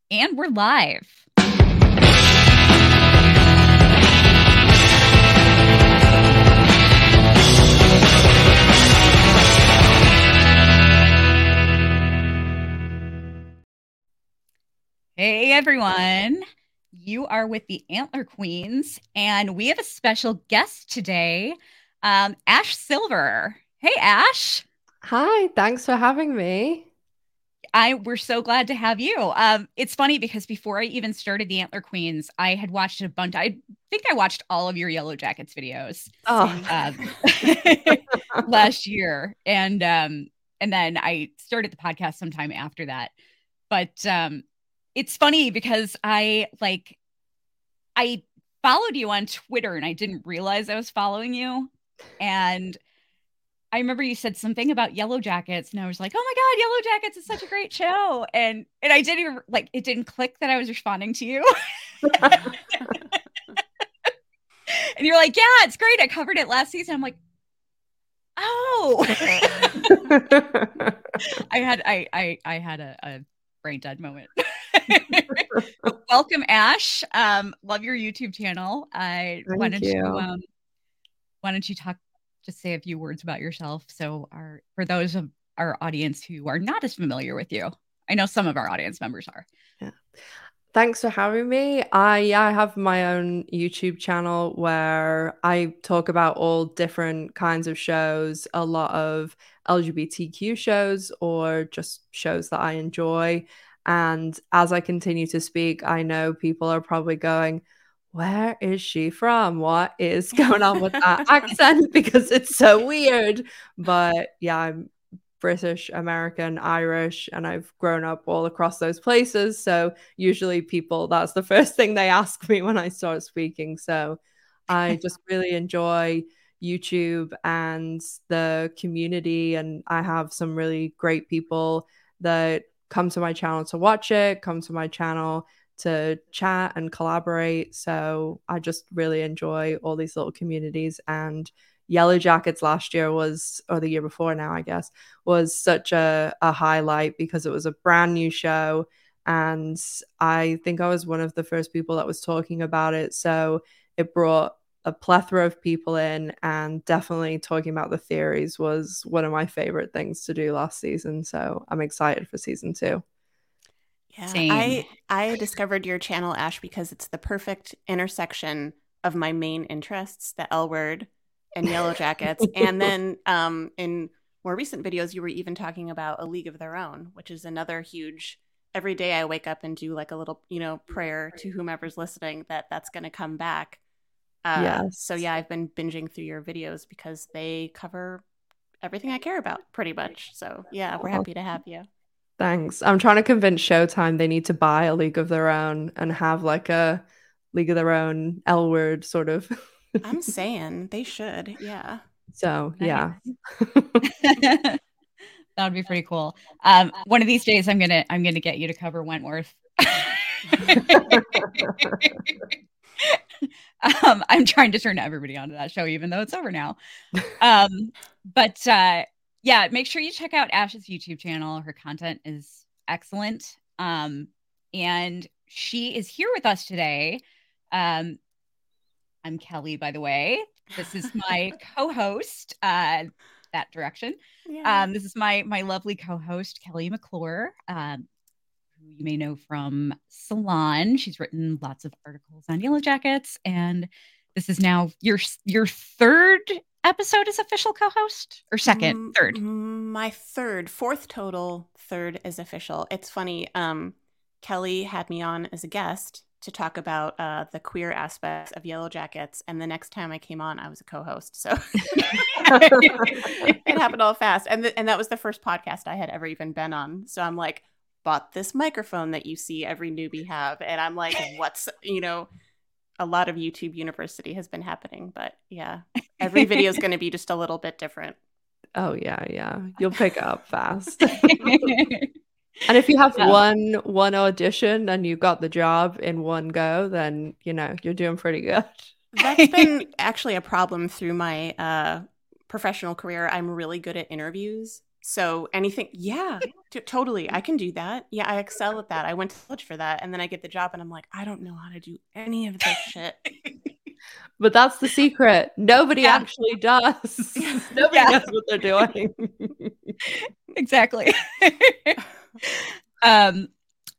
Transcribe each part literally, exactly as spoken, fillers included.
And we're live. Hey, everyone. You are with the Antler Queens, and we have a special guest today, um, Ash Silver. Hey, Ash. Hi, thanks for having me. I we're so glad to have you. Um, it's funny because before I even started the Antler Queens, I had watched a bunch. I think I watched all of your Yellow Jackets videos Oh, um, last year, and um, and then I started the podcast sometime after that. But um, it's funny because I like I followed you on Twitter and I didn't realize I was following you, and I remember you said something about Yellow Jackets, and I was like, "Oh my God, Yellow Jackets is such a great show!" And and I didn't even like it didn't click that I was responding to you. And you're like, "Yeah, it's great. I covered it last season." I'm like, "Oh." I had I I I had a, a brain dead moment. But welcome, Ash. Um, love your YouTube channel. I why thank don't you you. um why don't you talk just say a few words about yourself so our for those of our audience who are not as familiar with you. I know some of our audience members are. Yeah. Thanks for having me. I yeah, I have my own YouTube channel where I talk about all different kinds of shows, a lot of L G B T Q shows or just shows that I enjoy. And as I continue to speak, I know people are probably going, where is she from? What is going on with that accent? Because it's so weird. But yeah, I'm British, American, Irish, and I've grown up all across those places. So usually people, that's the first thing they ask me when I start speaking. So I just really enjoy YouTube and the community. And I have some really great people that come to my channel to watch it, come to my channel to chat and collaborate. So I just really enjoy all these little communities. And Yellow Jackets last year was, or the year before now, I guess, was such a, a highlight because it was a brand new show. And I think I was one of the first people that was talking about it. So it brought a plethora of people in, and definitely talking about the theories was one of my favorite things to do last season. So I'm excited for season two. Yeah, Same. I I discovered your channel, Ash, because it's the perfect intersection of my main interests, the L word and Yellow Jackets. And then um, in more recent videos, you were even talking about A League of Their Own, which is another huge. Every day I wake up and do like a little, you know, prayer to whomever's listening that that's going to come back. Uh, so Yes. yeah, I've been binging through your videos because they cover everything I care about pretty much. So yeah, we're Oh, happy to have you. thanks. I'm trying to convince Showtime they need to buy a League of Their Own and have like a League of Their Own L word sort of. I'm saying they should. Yeah. So Nice. yeah. That would be pretty cool. Um, one of these days I'm gonna I'm gonna get you to cover Wentworth. um, I'm trying to turn everybody onto that show, even though it's over now. Um, but uh, yeah, make sure you check out Ash's YouTube channel. Her content is excellent. Um, and she is here with us today. Um, I'm Kelly, by the way. This is my co-host, uh, that direction. Yeah. Um, this is my my lovely co-host, Kelly McClure, um, who you may know from Salon. She's written lots of articles on Yellow Jackets, and this is now your your third episode as official co-host, or second, Mm, third. my third, fourth total, third is official. It's funny. Um, Kelly had me on as a guest to talk about uh, the queer aspects of Yellow Jackets, and the next time I came on, I was a co-host. So it happened all fast, and th- and that was the first podcast I had ever even been on. So I'm like, bought this microphone that you see every newbie have, and I'm like, what's you know, a lot of YouTube University has been happening, but yeah, every video is going to be just a little bit different. Oh yeah, yeah. You'll pick it up fast. And if you have Um, one one audition and you got the job in one go, then you know you're doing pretty good. That's been actually a problem through my uh, professional career. I'm really good at interviews. So anything, yeah, t- totally. I can do that. Yeah, I excel at that. I went to college for that. And then I get the job and I'm like, I don't know how to do any of this shit. But that's the secret. Nobody Yeah. actually does. Nobody Yeah. knows what they're doing. Exactly. um,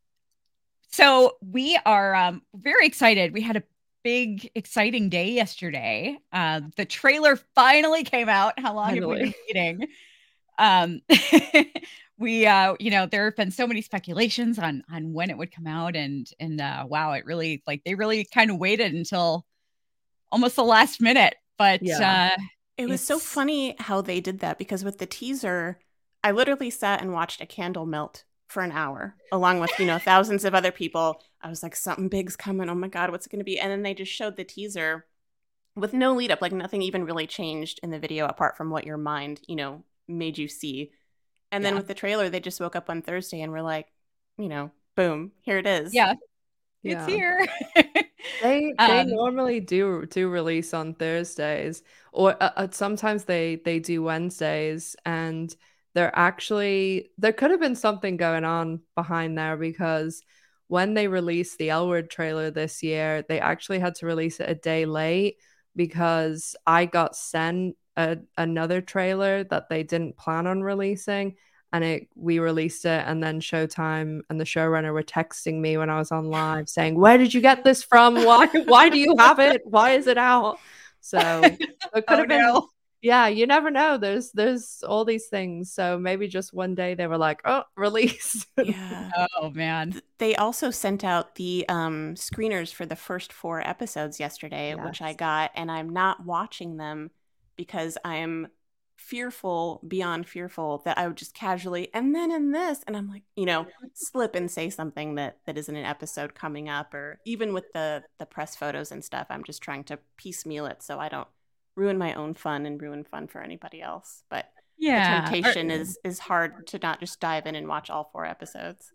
so we are um, very excited. We had a big, exciting day yesterday. Uh, the trailer finally came out. How long Finally. have we been waiting? Um, we, uh, you know, there have been so many speculations on on when it would come out, and and uh, wow, it really like they really kind of waited until almost the last minute. But Yeah. uh, It was so it's- funny how they did that, because with the teaser, I literally sat and watched a candle melt for an hour along with, you know, thousands of other people. I was like, something big's coming. Oh my God, what's it going to be? And then they just showed the teaser with no lead up, like nothing even really changed in the video apart from what your mind, you know, made you see. And then Yeah. with the trailer, they just woke up on Thursday and were like, you know, boom, here it is. yeah, Yeah. it's here. They they Um, normally do do release on Thursdays, or uh, uh, sometimes they they do Wednesdays, and they're actually there could have been something going on behind there, because when they released the L Word trailer this year, they actually had to release it a day late because I got sent a, another trailer that they didn't plan on releasing, and it we released it, and then Showtime and the showrunner were texting me when I was on live saying, "Where did you get this from? Why why do you have it? Why is it out?" So it could oh have been no. yeah, you never know. There's there's all these things. So maybe just one day they were like, "Oh, release." Yeah. Oh man. Th- They also sent out the um, screeners for the first four episodes yesterday, which I Yes. got, and I'm not watching them because I'm fearful beyond fearful that I would just casually, and then in this, and I'm like, you know, slip and say something that that isn't an episode coming up, or even with the the press photos and stuff, I'm just trying to piecemeal it so I don't ruin my own fun and ruin fun for anybody else. But Yeah. the Or- temptation is is hard to not just dive in and watch all four episodes.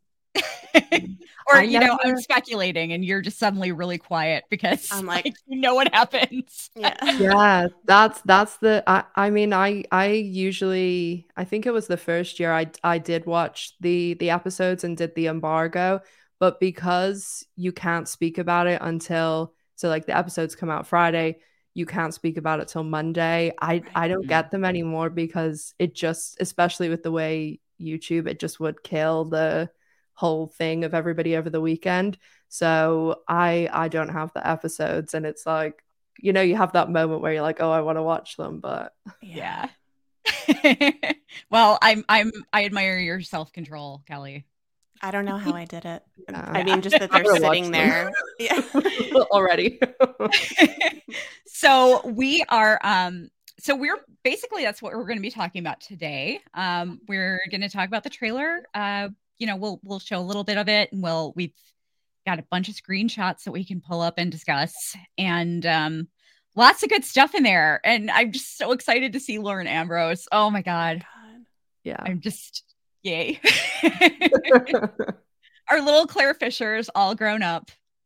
or I you know, I'm never- speculating, and you're just suddenly really quiet because I'm like- like, you know what happens. Yeah. Yeah, that's that's the I, I mean I I usually I think it was the first year I I did watch the the episodes and did the embargo, but because you can't speak about it until so like the episodes come out Friday, you can't speak about it till Monday. I Right. I don't Mhm. get them anymore because it just, especially with the way YouTube, it just would kill the whole thing of everybody over the weekend. So I I don't have the episodes, and it's like, you know, you have that moment where you're like, oh, I want to watch them, but Yeah. Well, I'm I'm I admire your self-control, Kelly. I don't know how I did it. Yeah. I mean, just that I'm they're gonna watch sitting them. there. Yeah. already. So we are um so we're basically that's what we're going to be talking about today. Um we're going to talk about the trailer. Uh you know, we'll we'll show a little bit of it, and we'll we've got a bunch of screenshots that we can pull up and discuss, and um lots of good stuff in there. And I'm just so excited to see Lauren Ambrose. Oh my god. God. Yeah. I'm just yay. Our little Claire Fishers all grown up.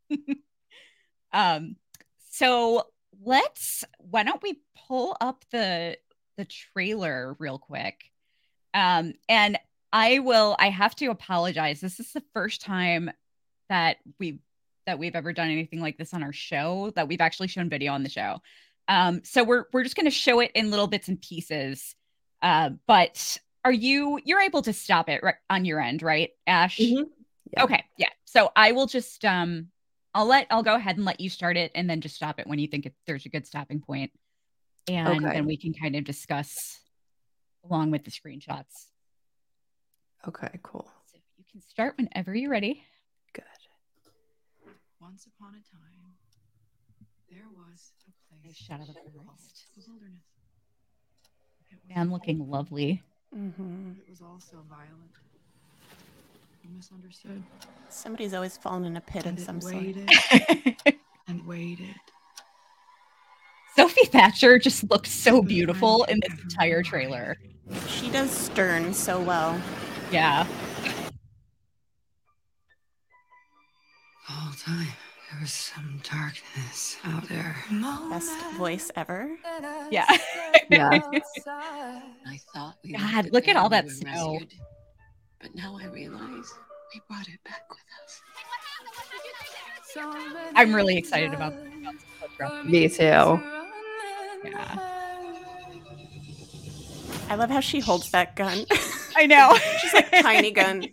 um so let's why don't we pull up the the trailer real quick. Um and I will I have to apologize. This is the first time that we that we've ever done anything like this on our show, that we've actually shown video on the show. Um so we're we're just going to show it in little bits and pieces. Uh but are you you're able to stop it right on your end, right, Ash? Mhm. Yeah. Okay, yeah. So I will just um I'll let I'll go ahead and let you start it, and then just stop it when you think it, there's a good stopping point. And Okay. then we can kind of discuss along with the screenshots. Okay, cool. So you can start whenever you're ready. Good. Once upon a time, there was a place Shut up, called forest. the wilderness. It was Man looking lovely. Mm-hmm. It was also violent, misunderstood, Somebody's always fallen in a pit and of it some sort. waited and waited. Sophie Thatcher just looks so beautiful in this entire trailer. She does Stern so well. Yeah. The whole time, There was some darkness out there. Best voice ever. Yeah. Yeah. I thought we God, left it look at there all when that we were snow. rescued. But now I realize we brought it back with us. I'm really excited about, about this photograph. Me too. Yeah. I love how she holds that gun. I know. She's like tiny gun.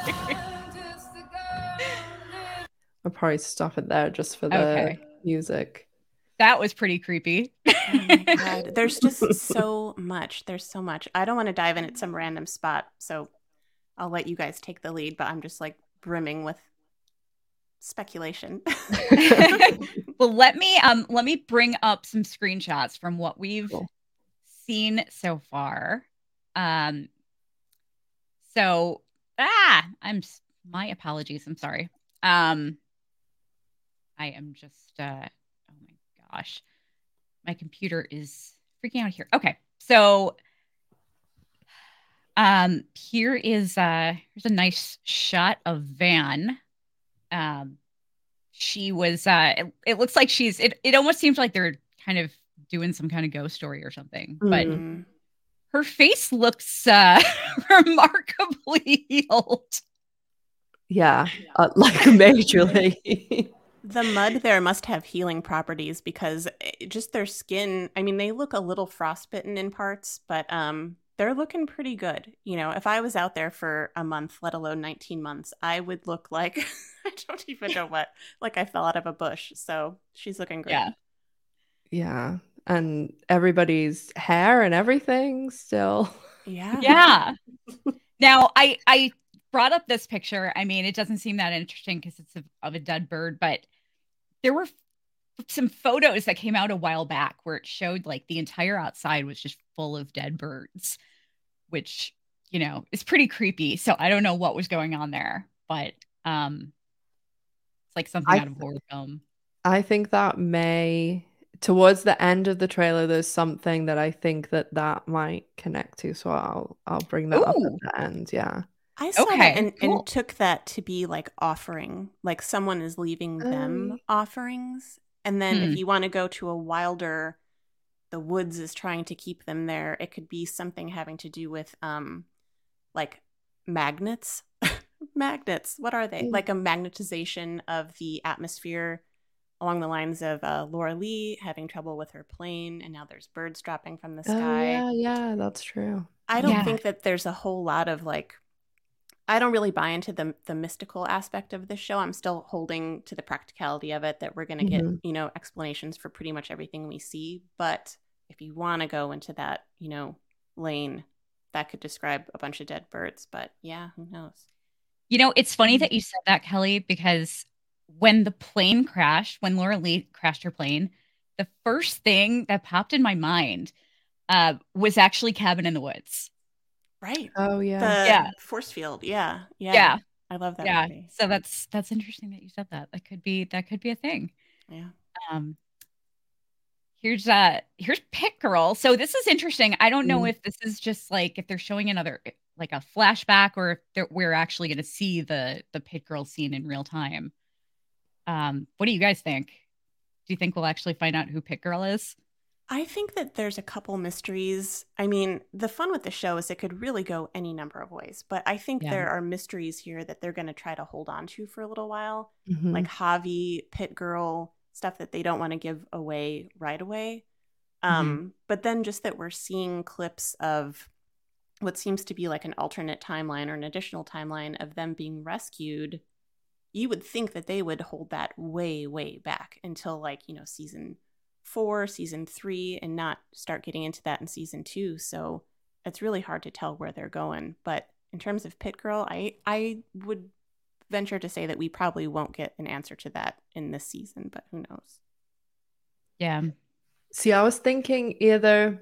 I'll probably stop it there just for the Okay. music. That was pretty creepy. Oh my God. There's just so much. There's so much. I don't want to dive in at some random spot, so I'll let you guys take the lead, but I'm just like brimming with speculation. Well, let me um let me bring up some screenshots from what we've Cool. seen so far. Um so ah, I'm s- my apologies. I'm sorry. Um I am just uh oh my gosh. My computer is freaking out here. Okay. So um here is uh here's a nice shot of Van. Um she was uh it, it looks like she's it, it almost seems like they're kind of doing some kind of ghost story or something, but Mm. Mm. her face looks uh remarkably healed. Yeah, uh, like majorly. The mud there must have healing properties because it, just their skin, I mean, they look a little frostbitten in parts, but um, they're looking pretty good. You know, if I was out there for a month, let alone nineteen months, I would look like, I don't even know what, like I fell out of a bush. So she's looking great. Yeah. Yeah, and everybody's hair and everything still. Yeah. Yeah. Now I I brought up this picture. I mean, it doesn't seem that interesting because it's of, of a dead bird, but there were f- some photos that came out a while back where it showed like the entire outside was just full of dead birds, which, you know, is pretty creepy. So I don't know what was going on there, but um it's like something I out of a horror film. I think that may towards the end of the trailer there's something that I think that that might connect to, so I'll I'll bring that up at Ooh. the end. Yeah. I saw Okay, that and, cool. and took that to be like offering, like someone is leaving them Oh. offerings. And then Hmm. if you want to go to a wilder, the woods is trying to keep them there. It could be something having to do with um like magnets. Magnets. What are they? Mm. Like a magnetization of the atmosphere along the lines of uh, Laura Lee having trouble with her plane, and now there's birds dropping from the Oh sky. yeah, yeah, that's true. I don't Yeah. think that there's a whole lot of like I don't really buy into the the mystical aspect of this show. I'm still holding to the practicality of it that we're going to Mhm. get, you know, explanations for pretty much everything we see, but if you want to go into that, you know, lane, that could describe a bunch of dead birds, but yeah, who knows. You know, it's funny that you said that, Kelly, because when the plane crashed, when Laura Lee crashed her plane, the first thing that popped in my mind uh, was actually Cabin in the Woods. Right. Oh yeah. The Yeah. force field. Yeah. Yeah. Yeah. I love that Yeah. movie. So that's that's interesting that you said that. That could be that could be a thing. Yeah. Um, here's uh here's Pit Girl. So this is interesting. I don't know Mm. if this is just like if they're showing another like a flashback or if they're, we're actually going to see the the Pit Girl scene in real time. Um, what do you guys think? Do you think we'll actually find out who Pit Girl is? I think that there's a couple mysteries. I mean, the fun with the show is it could really go any number of ways, but I think Yeah. there are mysteries here that they're going to try to hold on to for a little while, Mhm. like Javi, Pit Girl, stuff that they don't want to give away right away. Um, But then just that we're seeing clips of what seems to be like an alternate timeline or an additional timeline of them being rescued. You would think that they would hold that way, way back until like, you know, season four, season three, and not start getting into that in season two. So it's really hard to tell where they're going. But in terms of Pit Girl, I I would venture to say that we probably won't get an answer to that in this season, but who knows? Yeah. See, I was thinking either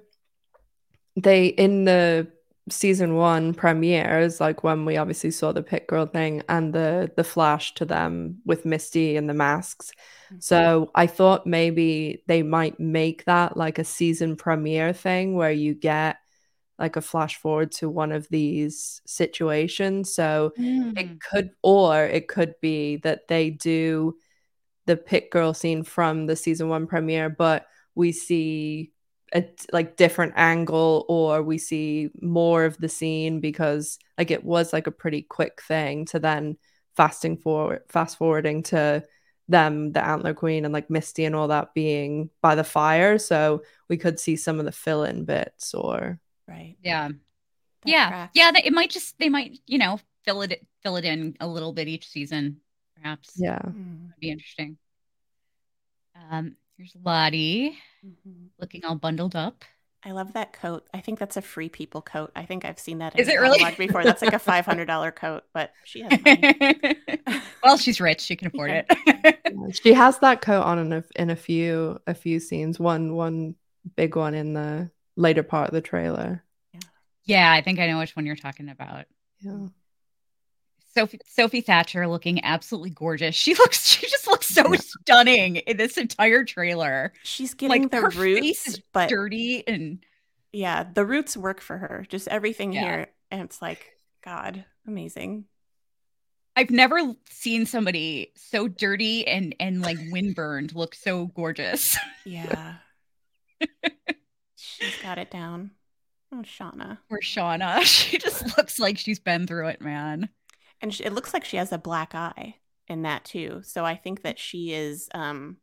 they in the season one premieres, like when we obviously saw the Pit Girl thing and the the flash to them with Misty and the masks. So I thought maybe they might make that like a season premiere thing where you get like a flash forward to one of these situations. So it could, or it could be that they do the pit girl scene from the season one premiere, but we see a like different angle, or we see more of the scene, because like it was like a pretty quick thing to then fasting forward fast forwarding to them, the Antler Queen and like Misty and all that being by the fire. So we could see some of the fill-in bits, or Right. Yeah. That yeah. tracks. Yeah. They, it might just, they might, you know, fill it, fill it in a little bit each season, perhaps. yeah. Mm. That'd be interesting. Um, here's Lottie Mhm. looking all bundled up. I love that coat. I think that's a Free People coat. I think I've seen that in Is a it really? catalog before. That's like a five hundred dollars coat, but she has money. Well, she's rich. She can afford Yeah. it. Yeah, she has that coat on in a, in a few a few scenes. One one big one in the later part of the trailer. Yeah, I think I know which one you're talking about. Yeah. Sophie Sophie Thatcher looking absolutely gorgeous. She looks she just looks so Yeah. stunning in this entire trailer. She's getting Like the her face roots, is but dirty and yeah, the roots work for her. Just everything Yeah. here. And it's like, God, amazing. I've never seen somebody so dirty and and like windburned look so gorgeous. Yeah. She's got it down. Oh, Shauna. Or Shauna. She just looks like she's been through it, man. And she, it looks like she has a black eye in that too. So I think that she is um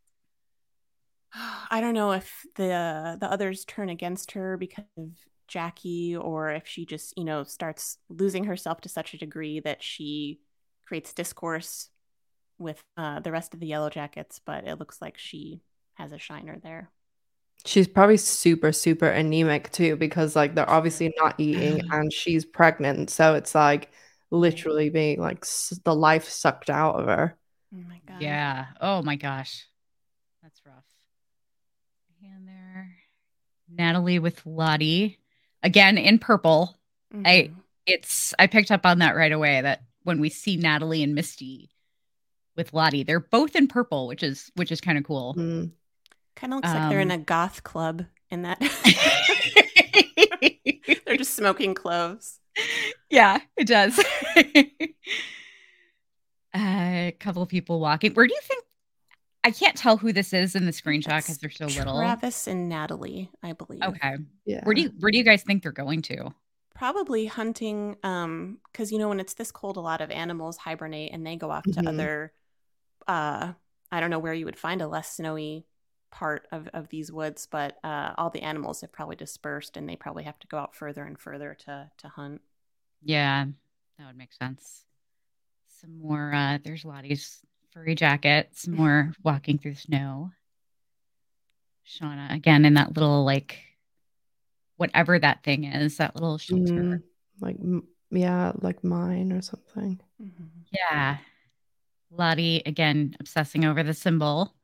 I don't know if the the others turn against her because of Jackie, or if she just, you know, starts losing herself to such a degree that she creates discourse with uh, the rest of the Yellow Jackets. But it looks like she has a shiner there. She's probably super, super anemic too, because like they're obviously not eating and she's pregnant. So it's like literally being like s- the life sucked out of her. Oh my God. Yeah. Oh my gosh. That's rough. Hand there. Natalie with Lottie. Again in purple. Mhm. I it's I picked up on that right away, that when we see Natalie and Misty with Lottie, they're both in purple, which is which is kind of cool. Mm. Kind of looks like they're in Um, a goth club in that. They're just smoking cloves. Yeah, it does. A couple of people walking. Where do you think? I can't tell who this is in the screenshot because they're so little. Travis and Natalie, I believe. Okay. Yeah. Where do you where do you guys think they're going to? Probably hunting, um, because you know when it's this cold, a lot of animals hibernate and they go off to Mhm. other. Uh, I don't know where you would find a less snowy part of, of these woods, but uh, all the animals have probably dispersed and they probably have to go out further and further to to hunt. Yeah, that would make sense. Some more. Uh, there's Lottie's furry jacket. Some more walking through the snow. Shauna again in that little like whatever that thing is, that little shelter. Mm, like m- yeah, like mine or something. Mhm. Yeah. Lottie again obsessing over the symbol.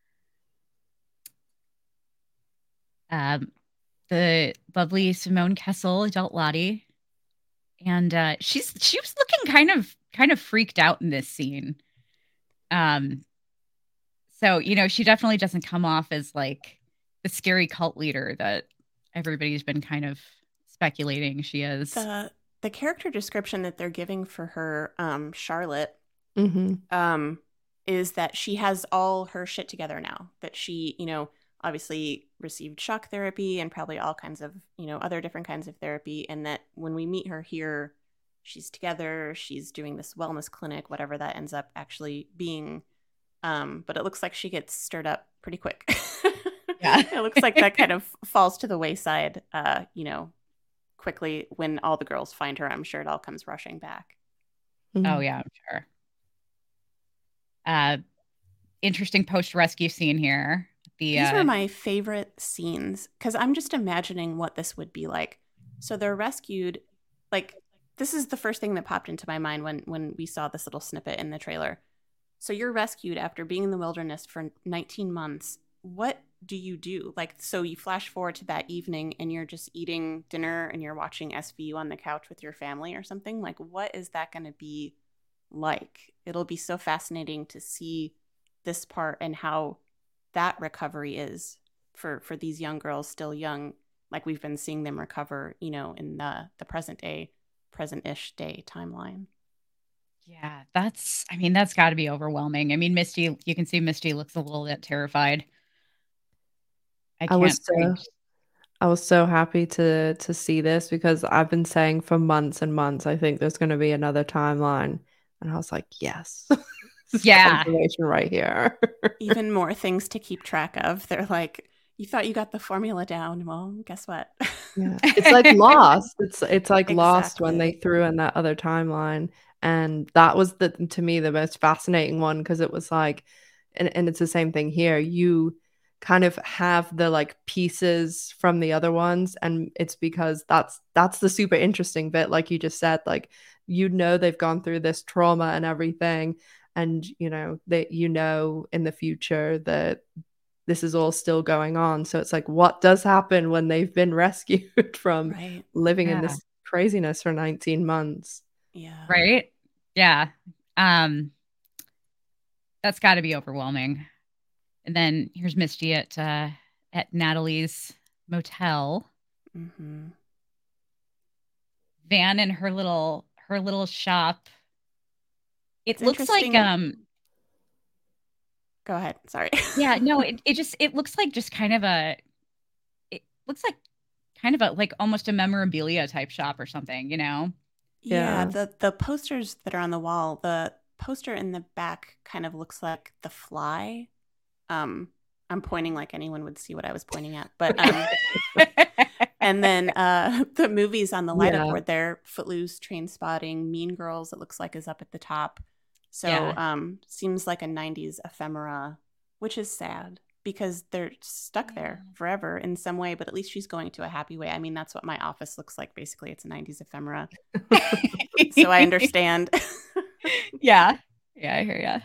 Um, the lovely Simone Kessel, adult Lottie, and uh, she's she was looking kind of kind of freaked out in this scene. Um, so you know she definitely doesn't come off as like the scary cult leader that everybody's been kind of speculating she is. The the character description that they're giving for her, um, Charlotte, Mm-hmm. um, is that she has all her shit together now. That she, you know, obviously received shock therapy and probably all kinds of, you know, other different kinds of therapy. And that when we meet her here, she's together, she's doing this wellness clinic, whatever that ends up actually being. Um, but it looks like she gets stirred up pretty quick. Yeah. It looks like that kind of falls to the wayside, uh, you know, quickly when all the girls find her. I'm sure it all comes rushing back. Oh yeah, I'm sure. Uh, interesting post-rescue scene here. The These uh, were my favorite scenes because I'm just imagining what this would be like. So they're rescued. Like, this is the first thing that popped into my mind when when we saw this little snippet in the trailer. So you're rescued after being in the wilderness for nineteen months. What do you do? Like, so you flash forward to that evening and you're just eating dinner and you're watching S V U on the couch with your family or something. Like, what is that going to be like? It'll be so fascinating to see this part and how that recovery is for for these young girls, still young, like we've been seeing them recover, you know, in the the present day, present-ish day timeline. Yeah, that's, I mean, that's got to be overwhelming. I mean, Misty, you can see Misty looks a little bit terrified. I I can't, was I, so I was so happy to to see this because I've been saying for months and months I think there's going to be another timeline, and I was like, yes, this is yeah, confirmation right here. Even more things to keep track of. They're like, you thought you got the formula down. Well, guess what? Yeah, it's like Lost. It's it's like Lost when they Exactly. threw in that other timeline, and that was the to me the most fascinating one because it was like, and and it's the same thing here. You kind of have the like pieces from the other ones, and it's because that's that's the super interesting bit, like you just said, like you know they've gone through this trauma and everything, and you know that you know in the future that this is all still going on. So it's like, what does happen when they've been rescued from Right. living in yeah, this craziness for nineteen months? Yeah. right. Yeah. Um, that's got to be overwhelming. And then here's Misty at, uh, at Natalie's motel. Mm-hmm. Van in her little, her little shop. It It's looks like, interesting. um, Go ahead. Sorry. yeah, no, it, it just, it looks like just kind of a, it looks like kind of a, like almost a memorabilia type shop or something, you know? Yeah, Yeah. the the posters that are on the wall, the poster in the back kind of looks like The Fly. Um, I'm pointing like anyone would see what I was pointing at, but um, and then uh, the movies on the light up Yeah. board there, Footloose, Train Spotting, Mean Girls, it looks like is up at the top. So Yeah. um, seems like a nineties ephemera, which is sad because they're stuck there forever in some way, but at least she's going to a happy way. I mean, that's what my office looks like. Basically, it's a nineties ephemera. So I understand. Yeah. Yeah, I hear ya.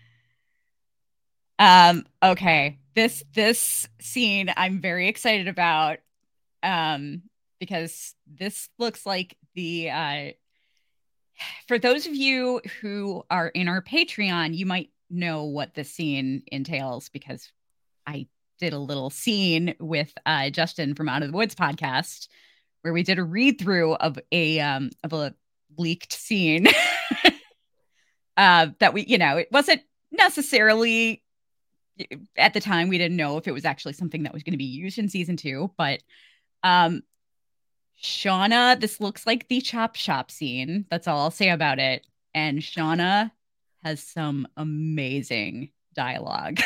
Um, okay. This this scene I'm very excited about. Um, because this looks like the uh for those of you who are in our Patreon, you might know what this scene entails because I did a little scene with uh Justin from Out of the Woods podcast where we did a read through of a um of a leaked scene. uh that we, you know, it wasn't necessarily at the time we didn't know if it was actually something that was going to be used in season two, but um Shauna, this looks like the chop shop scene. That's all I'll say about it. And Shauna has some amazing dialogue.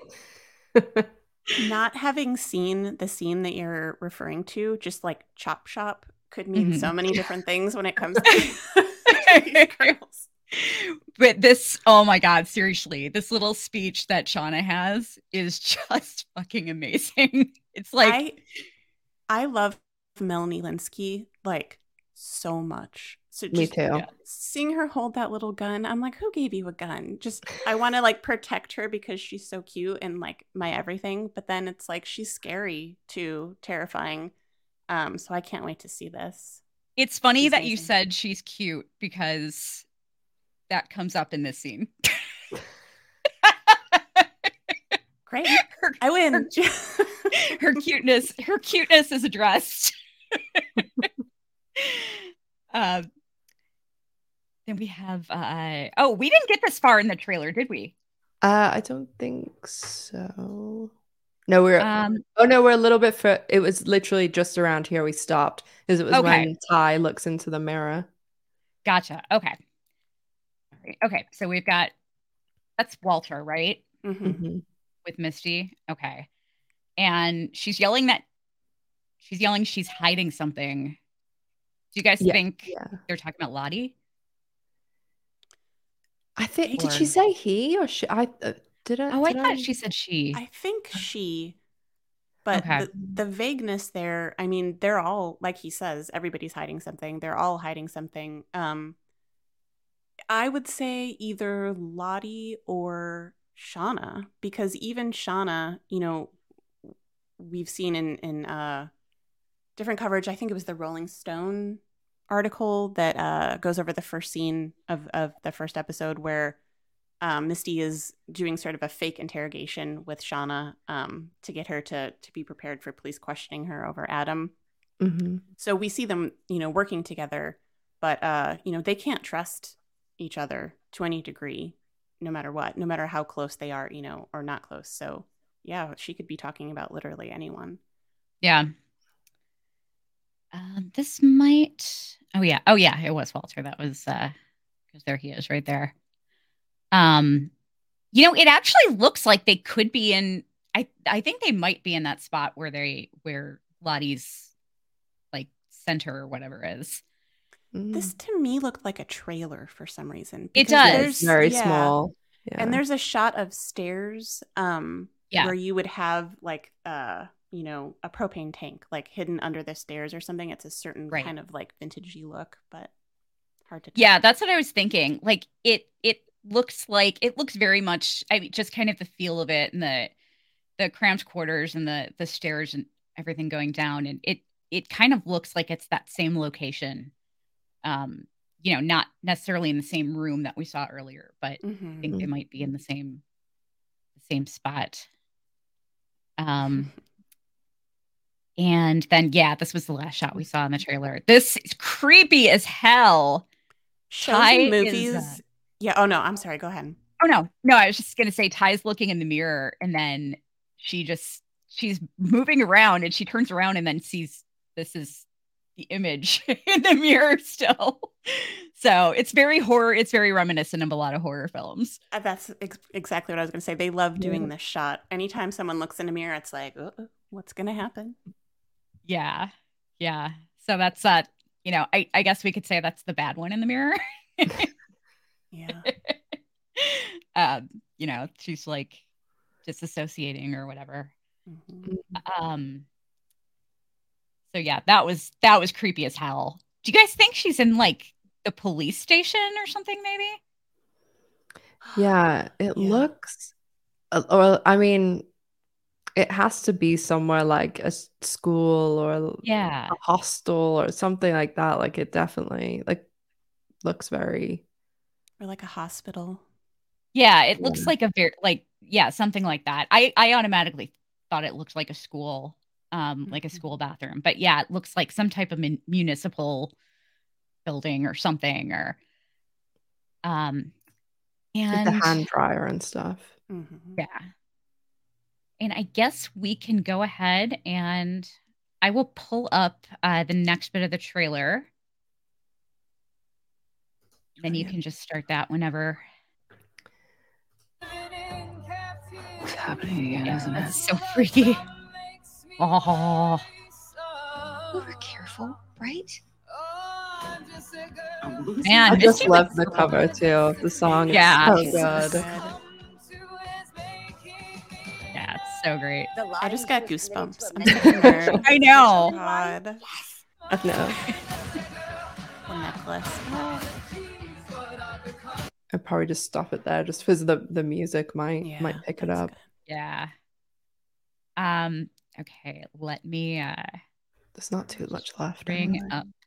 Not having seen the scene that you're referring to, just like chop shop could mean Mhm. so many different things when it comes to these girls. But this, oh my God, seriously, this little speech that Shauna has is just fucking amazing. It's like, I I love Melanie Linsky like so much. So Me just too. yeah. seeing her hold that little gun, I'm like, who gave you a gun? Just I want to like protect her because she's so cute and like my everything. But then it's like she's scary too, terrifying. Um, so I can't wait to see this. It's funny She's that you amazing. said she's cute because that comes up in this scene. Great. her, I win. her, her cuteness, her cuteness is addressed. um, then we have uh oh, we didn't get this far in the trailer, did we? Uh, I don't think so. No, we're Um, oh no, we're a little bit for it was literally just around here we stopped because it was okay, when Ty looks into the mirror. gotcha. Okay, all right. Okay, so we've got that's Walter, right? hmm Mhm. With Misty. Okay, and she's yelling that she's yelling she's hiding something. Do you guys Yeah, think yeah. they're talking about Lottie? I think did Or she say he or she? I uh, did I oh, I did I? thought she said she. I think she, but Okay. the the vagueness there, I mean, they're all like he says, everybody's hiding something. They're all hiding something. Um, I would say either Lottie or Shauna, because even Shauna, you know, we've seen in in uh different coverage. I think it was the Rolling Stone article that uh goes over the first scene of of the first episode where um, Misty is doing sort of a fake interrogation with Shauna um, to get her to to be prepared for police questioning her over Adam. Mhm. So we see them, you know, working together, but uh, you know, they can't trust each other to any degree, no matter what, no matter how close they are, you know, or not close. So yeah, she could be talking about literally anyone. Yeah. Uh, this might. Oh yeah. Oh yeah. It was Walter. That was uh, because there he is, right there. Um, you know, it actually looks like they could be in. I I think they might be in that spot where they where Lottie's like center or whatever is. This to me looked like a trailer for some reason. It because does. It's there's- very yeah. small. Yeah. And there's a shot of stairs um, Yeah. where you would have like, uh, you know, a propane tank like hidden under the stairs or something. It's a certain Right. kind of like vintagey look, but hard to tell. Yeah, that's what I was thinking. Like it it looks like it looks very much I mean just kind of the feel of it and the the cramped quarters and the the stairs and everything going down and it it kind of looks like it's that same location. Um, you know, not necessarily in the same room that we saw earlier, but Mhm. I think they might be in the same the same spot. Um and then yeah, this was the last shot we saw in the trailer. This is creepy as hell. Shows Ty and is, movies. uh, Yeah. Oh no, I'm sorry. Go ahead. Oh no, no, I was just gonna say Ty's looking in the mirror and then she just she's moving around and she turns around and then sees this is the image in the mirror still. So it's very horror, it's very reminiscent of a lot of horror films. Uh, That's ex- exactly what I was going to say. They love doing this shot. Anytime someone looks in a mirror, it's like, oh, what's going to happen? Yeah. Yeah. So that's uh, you know, I, I guess we could say that's the bad one in the mirror. Yeah. um, you know, she's like disassociating or whatever. Mhm. Um so yeah, that was that was creepy as hell. Do you guys think she's in like the police station or something maybe? Yeah, it Yeah. looks, uh, or I mean, it has to be somewhere like a s- school or Yeah. a hostel or something like that. Like it definitely like looks very. Or like a hospital. Yeah, it looks Yeah. like a very like yeah, something like that. I I automatically thought it looked like a school, um, like a Mhm. school bathroom. But yeah, it looks like some type of mun- municipal building or something, or um, With and the hand dryer and stuff. Mhm. yeah, and I guess we can go ahead and I will pull up uh, the next bit of the trailer. Then you Brilliant. can just start that whenever. It's happening again, Yeah, isn't it? that's so freaky. Oh, We were careful, right? man, I just Misty love was the so cover too. The song is Yeah. so It's so good. good. Yeah, it's so great. I just got goosebumps. I'm such a nerd. I know. God. I know. The necklace. Oh. I'd probably just stop it there, just because the the music might Yeah, might pick it that's up. good. Yeah. Um, okay, let me uh There's not too much left. bring anyway. up.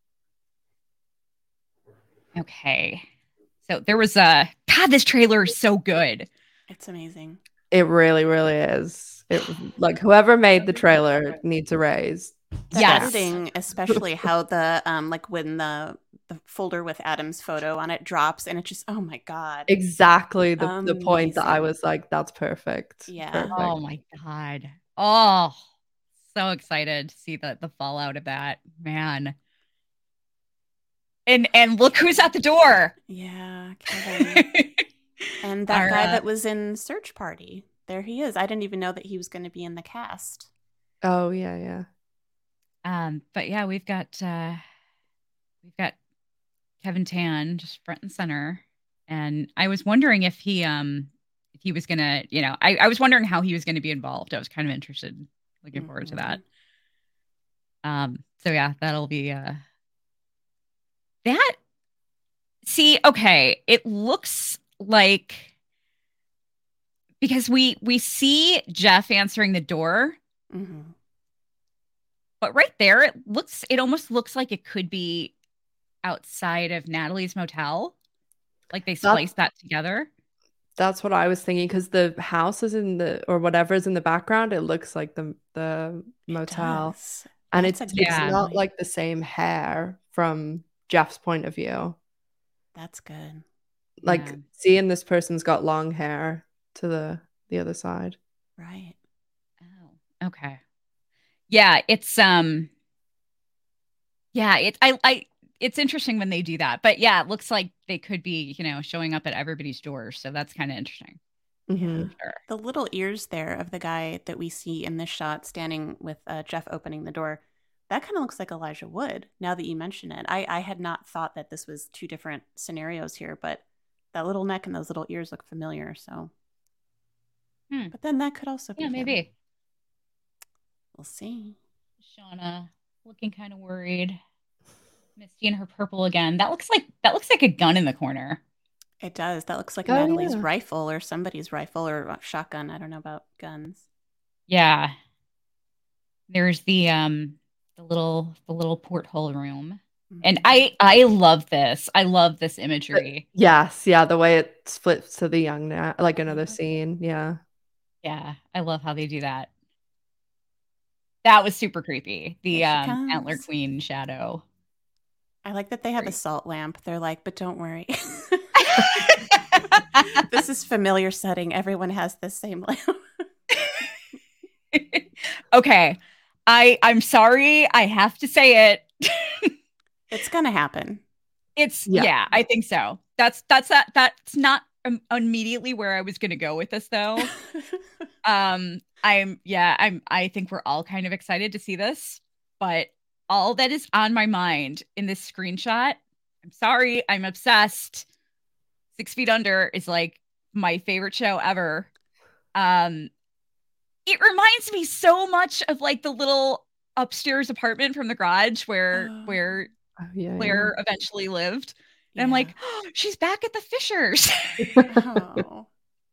Okay. So there was a God, this trailer is so good. It's amazing. It really, really is. It like whoever made the trailer needs a raise. The Yes. editing, especially how the um like when the the folder with Adam's photo on it drops and it just oh my god. Exactly the, the point that I Amazing. was like, that's perfect. Yeah. Perfect. Oh my God. Oh, so excited to see the the fallout of that. Man. And and look who's at the door. Yeah, Kevin. And that Our, guy uh, that was in Search Party. There he is. I didn't even know that he was going to be in the cast. Oh yeah, yeah. Um, but yeah, we've got uh we've got Kevin Tan just front and center. And I was wondering if he um if he was gonna, you know, I, I was wondering how he was gonna be involved. I was kind of interested, looking forward to that. Um, so yeah, that'll be uh that see, okay, it looks like because we we see Jeff answering the door, Mm-hmm. but right there it looks it almost looks like it could be outside of Natalie's motel. Like they spliced that together. That's what I was thinking, because the house is in the or whatever is in the background. It looks like the the motel, Does. and That's it's a it's Yeah. not like the same hair from Jeff's point of view. That's good. Like Yeah. seeing this person's got long hair to the the other side. Right. Oh, okay. Yeah, it's um yeah, it I I it's interesting when they do that. But yeah, it looks like they could be, you know, showing up at everybody's doors. So that's kind of interesting. Mm-hmm. Yeah. Sure. The little ears there of the guy that we see in this shot standing with uh, Jeff opening the door, that kind of looks like Elijah Wood now that you mention it. I, I had not thought that this was two different scenarios here, but that little neck and those little ears look familiar. So, Hmm. but then that could also be Yeah, him. maybe. We'll see. Shauna looking kind of worried. Misty in her purple again. That looks like that looks like a gun in the corner. It does. That looks like Oh, Natalie's yeah. rifle or somebody's rifle or shotgun. I don't know about guns. Yeah. There's the um the little the little porthole room. And Mhm. I I love this. I love this imagery. Yes, yeah, the way it splits to the young now, like another Mhm. scene. Yeah. Yeah, I love how they do that. That was super creepy. The Here she um Antler comes. Queen shadow. I like that they have a Great. salt lamp. They're like, but don't worry. This is familiar setting. Everyone has the same lamp. Okay. I I'm sorry. I have to say it. It's gonna happen. It's Yeah. yeah, I think so. That's that's that that's not um, immediately where I was going to go with this though. um I'm yeah, I'm I think we're all kind of excited to see this, but all that is on my mind in this screenshot, I'm sorry, I'm obsessed. Six Feet Under is like my favorite show ever. Um it reminds me so much of like the little upstairs apartment from the garage where Oh, where Oh, yeah, Claire eventually lived. And I'm yeah. like, oh, she's back at the Fishers. Oh,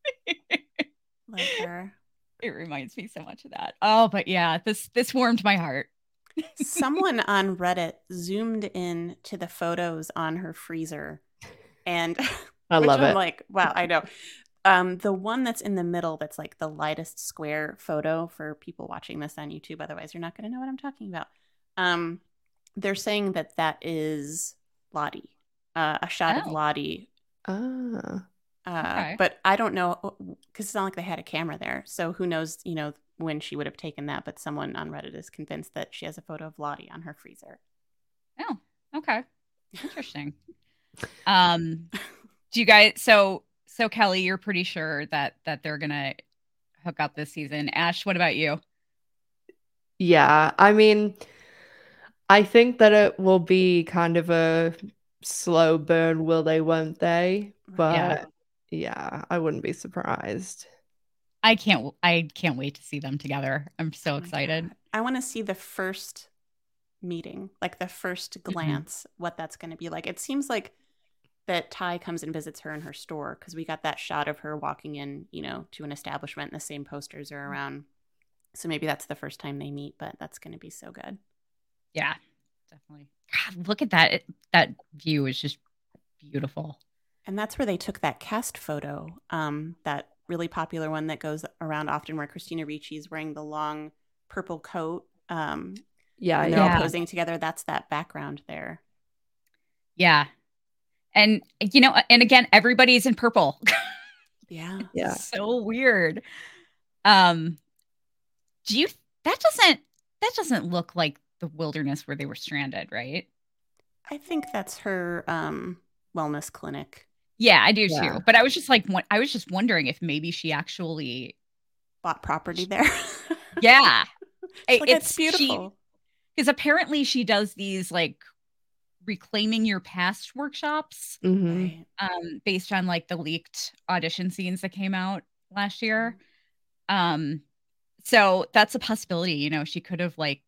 love her. It reminds me so much of that. Oh, but yeah, this this warmed my heart. Someone on Reddit zoomed in to the photos on her freezer, and I which love I'm it. like, wow, I know. Um, the one that's in the middle, that's like the lightest square photo for people watching this on YouTube. Otherwise, you're not going to know what I'm talking about. Um, they're saying that that is Lottie, uh, a shot of Oh. Lottie. Ah. Uh, Okay. But I don't know, because it's not like they had a camera there. So who knows, you know, when she would have taken that. But someone on Reddit is convinced that she has a photo of Lottie on her freezer. Oh, okay. Interesting. um, do you guys so so Kelly, you're pretty sure that that they're gonna hook up this season. Ash, what about you? Yeah, I mean, I think that it will be kind of a slow burn, will they, won't they? But Yeah. yeah, I wouldn't be surprised. I can't I can't wait to see them together. I'm so Oh my excited. God. I want to see the first meeting, like the first glance, what that's going to be like. It seems like that Ty comes and visits her in her store, because we got that shot of her walking in, you know, to an establishment and the same posters are around. So maybe that's the first time they meet, but that's going to be so good. Yeah, definitely. God, look at that. It, that view is just beautiful. And that's where they took that cast photo, um, that really popular one that goes around often, where Christina Ricci is wearing the long purple coat. Um, Yeah, and they're yeah. all posing together. That's that background there. Yeah. And you know, and again, everybody's in purple. Yeah. yeah. So weird. Um, do you that doesn't that doesn't look like the wilderness where they were stranded, right? I think that's her um, wellness clinic. Yeah, I do Yeah. too. But I was just like, what I was just wondering if maybe she actually, Bought property there. yeah, She's like, it's it's beautiful. because apparently she does these like reclaiming your past workshops, hmm Right. um, based on like the leaked audition scenes that came out last year. Um, so that's a possibility. You know, she could have like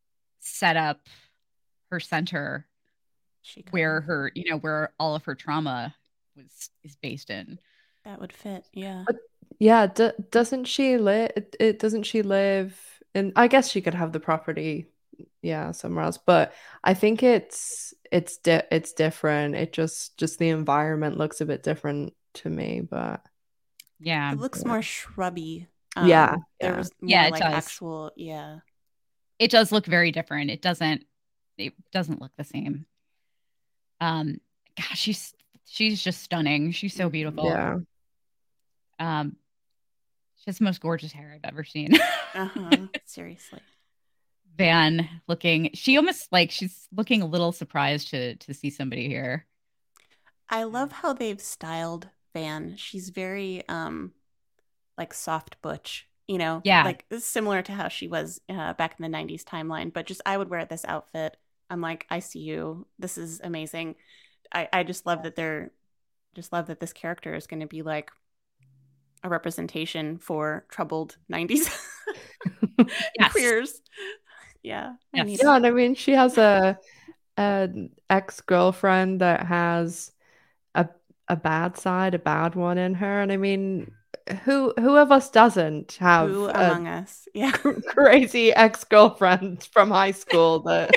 set up her center She could. where her, you know, where all of her trauma was is based in. That would fit. Yeah. Yeah, d doesn't she live it, it doesn't she live in, I guess she could have the property, yeah, somewhere else, but I think it's it's di it's different. It just just the environment looks a bit different to me, but Yeah. It looks yeah. more shrubby. Yeah, There yeah. was more Yeah, it like does. actual, yeah. It does look very different. It doesn't it doesn't look the same. Um gosh, she's she's just stunning. She's so beautiful. Yeah. Um, she has the most gorgeous hair I've ever seen. Uh-huh. Seriously. Van looking, she almost like she's looking a little surprised to to see somebody here. I love how they've styled Van. She's very um like soft butch, you know? Yeah. Like similar to how she was uh, back in the nineties timeline, but just I would wear this outfit. I'm like, I see you. This is amazing. I, I just love that they're just love that this character is going to be like a representation for troubled nineties Yes. queers. Yeah. I Yes. need Yeah, it. and I mean, she has a an ex-girlfriend that has a a bad side, a bad one in her, and I mean, who who of us doesn't have Who a among us? Yeah. crazy ex-girlfriend from high school that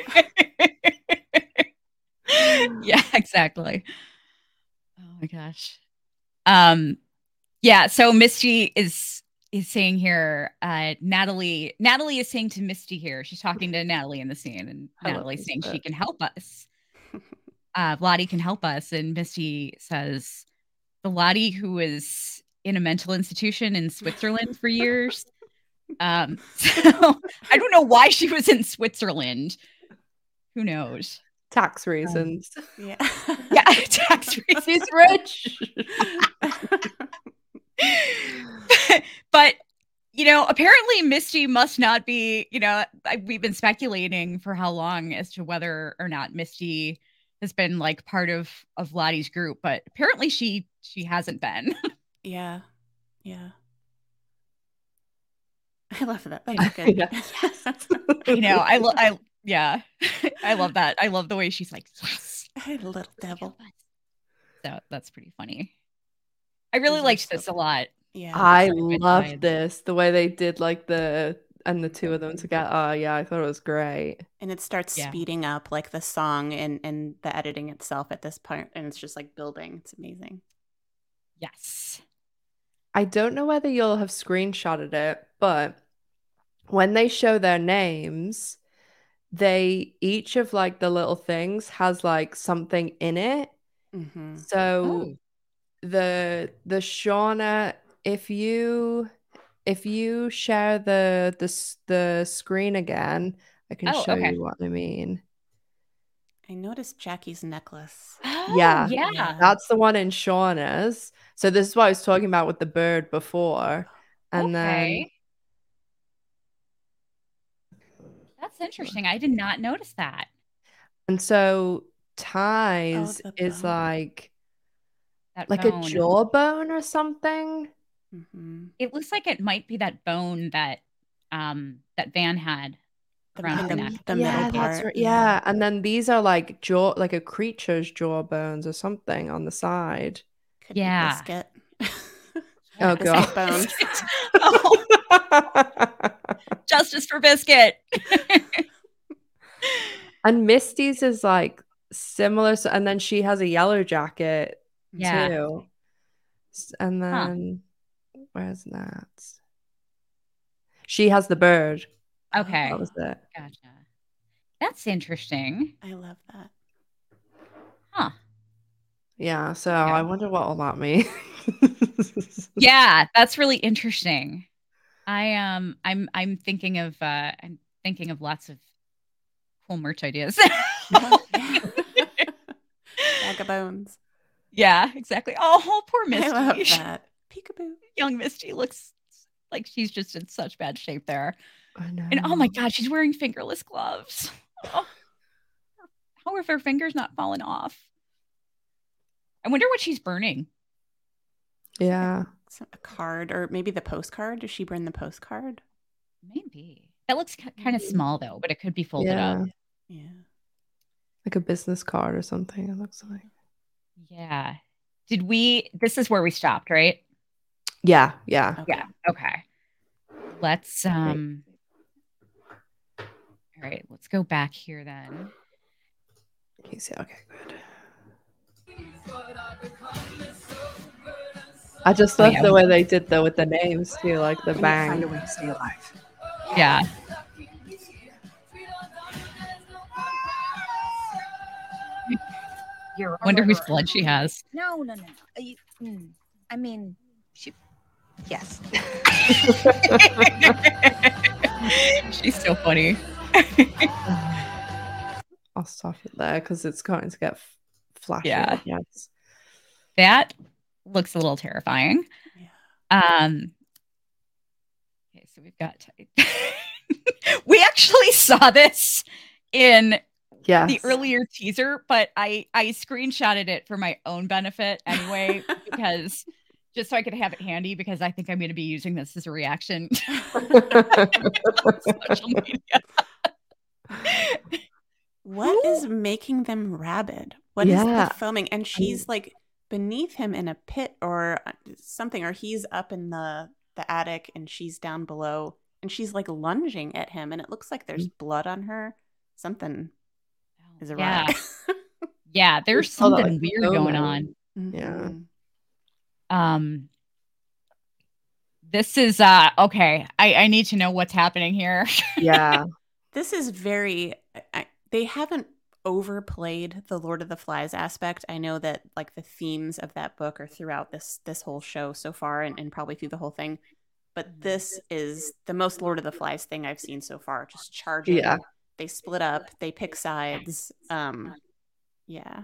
Yeah, exactly. Oh my gosh. Um, yeah, so Misty is is saying here, uh, Natalie, Natalie is saying to Misty here, she's talking to Natalie in the scene, and I love Natalie's this saying she bit. can help us. Uh, Lottie can help us, and Misty says, the Lottie who was in a mental institution in Switzerland for years. Um, so I don't know why she was in Switzerland. Who knows? tax reasons. Yeah. Yeah, tax reasons. He's rich. But you know, apparently Misty must not be, you know, I, we've been speculating for how long as to whether or not Misty has been like part of of Lottie's group, but apparently she she hasn't been. Yeah. Yeah. I love that. That was good. Yeah. You know, I lo- I yeah. I love that. I love the way she's like, yes, Hey, little devil. so that's pretty funny. I really These are liked so this a cool. lot. Yeah. I Side by love side. this. The way they did like the and the two of them together. Oh yeah, I thought it was great. And it starts Yeah. speeding up like the song and, and the editing itself at this point, and it's just like building. It's amazing. Yes. I don't know whether you'll have screenshotted it, but when they show their names, they each of like the little things has like something in it. Mm-hmm. So Oh. the the Shauna, if you if you share the the s- the screen again, I can Oh, show okay. you what I mean. I noticed Jackie's necklace. Oh, Yeah. yeah. Yeah. That's the one in Shauna's. So this is what I was talking about with the bird before. And then Okay. That's interesting. I did not notice that. and so Ty's the is bone. like That like bone. a jawbone or something. Mm-hmm. It looks like it might be that bone that um that Van had The, around in her the, neck. the yeah, middle that's part. right. Yeah. And then these are like jaw like a creature's jawbones or something on the side. Could Yeah. be biscuit. Oh Biscuit god. bones. Oh, justice for Biscuit. And Misty's is like similar, so, and then she has a yellow jacket Yeah. too. S- And Huh. then where's that? She has the bird. Okay. That was it. Gotcha. That's interesting. I love that. Huh. Yeah, so Yeah. I wonder what all that means. Yeah, that's really interesting. I um I'm I'm thinking of uh I'm thinking of lots of cool merch ideas. Bag of bones. Yeah, exactly. Oh, poor Misty. I love that. Peekaboo. Young Misty looks like she's just in such bad shape there. I know. And oh my god, she's wearing fingerless gloves. Oh, how have her fingers not fallen off? I wonder what she's burning. Yeah. Some- A card, or maybe the postcard. Does she burn the postcard? Maybe. That looks kind of small though, but it could be folded Yeah. up. Yeah. Like a business card or something, it looks like. Yeah. Did we this is where we stopped, right? Yeah, yeah. Okay. Yeah. Okay. Let's um all right, let's go back here then. Can you see? Okay, good. I just Oh, love yeah. the way they did though with the names too, like the And find a bang. way to stay alive. Yeah. You're a Wonder whose murderer. blood she has. No, no, no, no. Uh, you- mm, I mean, she. Yes. She's so funny. I'll stop it there because it's going to get f- flashy. Yeah. Yes. That looks a little terrifying. Yeah. Um. Okay, so we've got. We actually saw this in Yes. the earlier teaser, but I I screenshotted it for my own benefit anyway because just so I could have it handy because I think I'm going to be using this as a reaction on social media. What is making them rabid? What is Yeah. the foaming? And she's like beneath him in a pit or something, or he's up in the the attic and she's down below, and she's like lunging at him, and it looks like there's blood on her. Something is awry. Yeah, yeah. There's It's all that, something like, weird foaming. going on. Yeah. Um. This is uh okay. I I need to know what's happening here. Yeah. This is very. I, they haven't overplayed the Lord of the Flies aspect. I know that like the themes of that book are throughout this this whole show so far, and, and probably through the whole thing. But this is the most Lord of the Flies thing I've seen so far. Just charging. Yeah. They split up. They pick sides. Um, yeah.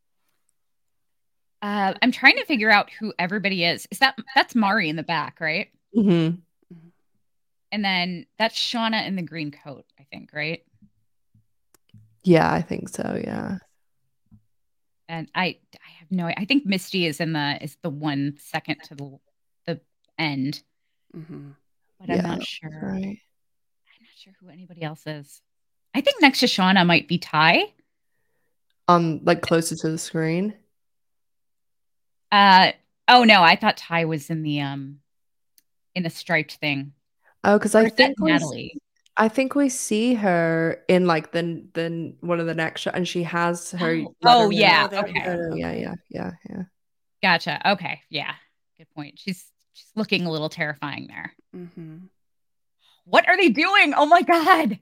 Uh, I'm trying to figure out who everybody is. Is that that's Mari in the back, right? hmm And then that's Shauna in the green coat, I think, right? Yeah, I think so. Yeah. And I I have no I think Misty is in the is the one second to the the end, Mm-hmm. but I'm Yeah, not that's sure. right. I'm not sure who anybody else is. I think next to Shauna might be Ty. Um, like closer to the screen. Uh oh no, I thought Ty was in the um in the striped thing. Oh, because Or I is that think we, Natalie. I think we see her in like the the one of the next shot, and she has her. Oh, leather oh, yeah, Oh, there we okay. go. Oh, yeah, Okay. yeah, yeah, yeah. Gotcha. Okay, yeah. Good point. She's she's looking a little terrifying there. Mm-hmm. What are they doing? Oh my god.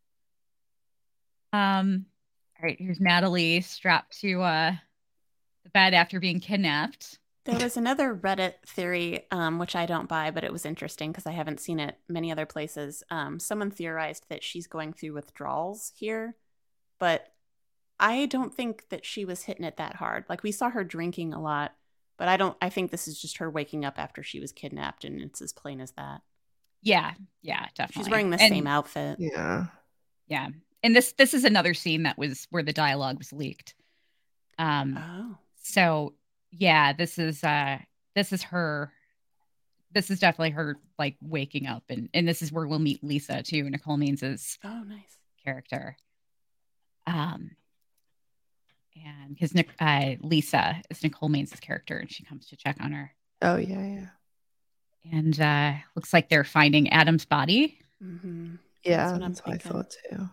Um, all right, here's Natalie strapped to uh the bed after being kidnapped. There was another Reddit theory, um, which I don't buy, but it was interesting because I haven't seen it many other places. Um, someone theorized that she's going through withdrawals here, but I don't think that she was hitting it that hard. Like we saw her drinking a lot, but I don't. I think this is just her waking up after she was kidnapped, and it's as plain as that. Yeah, yeah, definitely. She's wearing the And- same outfit. Yeah. Yeah. And this this is another scene that was where the dialogue was leaked. Um Oh, so yeah, this is uh this is her this is definitely her like waking up, and and this is where we'll meet Lisa too, Nicole Means's oh, nice. character. Um and because uh, Lisa is Nicole Means's character, and she comes to check on her. Oh, yeah, yeah. And uh looks like they're finding Adam's body. Mm-hmm. Yeah, what I'm that's what I thinking. thought too.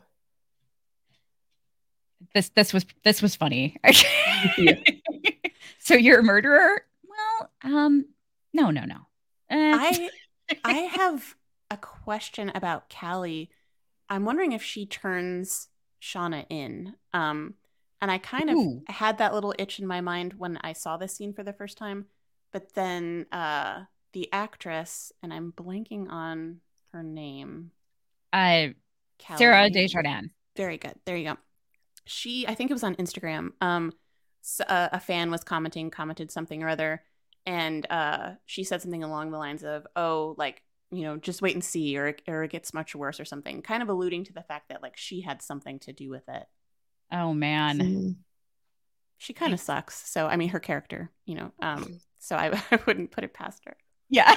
This this was this was funny. Yeah. So you're a murderer? Well, um, no, no, no. Uh, I I have a question about Callie. I'm wondering if she turns Shauna in. Um, and I kind of Ooh. had that little itch in my mind when I saw this scene for the first time. But then uh, the actress, and I'm blanking on her name. uh, Callie. Sarah Desjardins. Very good. There you go. She, I think it was on Instagram. Um, s- a, a fan was commenting, commented something or other, and uh, she said something along the lines of, "Oh, like you know, just wait and see, or or it gets much worse, or something," kind of alluding to the fact that like she had something to do with it. Oh man. Mm. She kind of sucks. So I mean, her character, you know. Um, so I, I wouldn't put it past her. Yeah.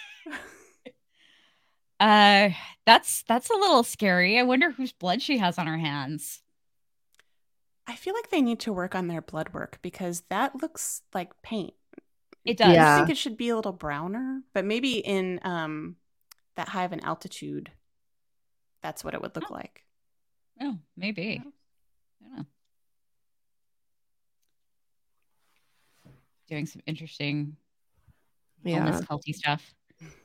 uh, that's that's a little scary. I wonder whose blood she has on her hands. I feel like they need to work on their blood work because that looks like paint. It does. Yeah. I think it should be a little browner, but maybe in um that high of an altitude, that's what it would look Oh. like. Oh, maybe. Yeah. I don't know. Doing some interesting Yeah. wellness healthy stuff.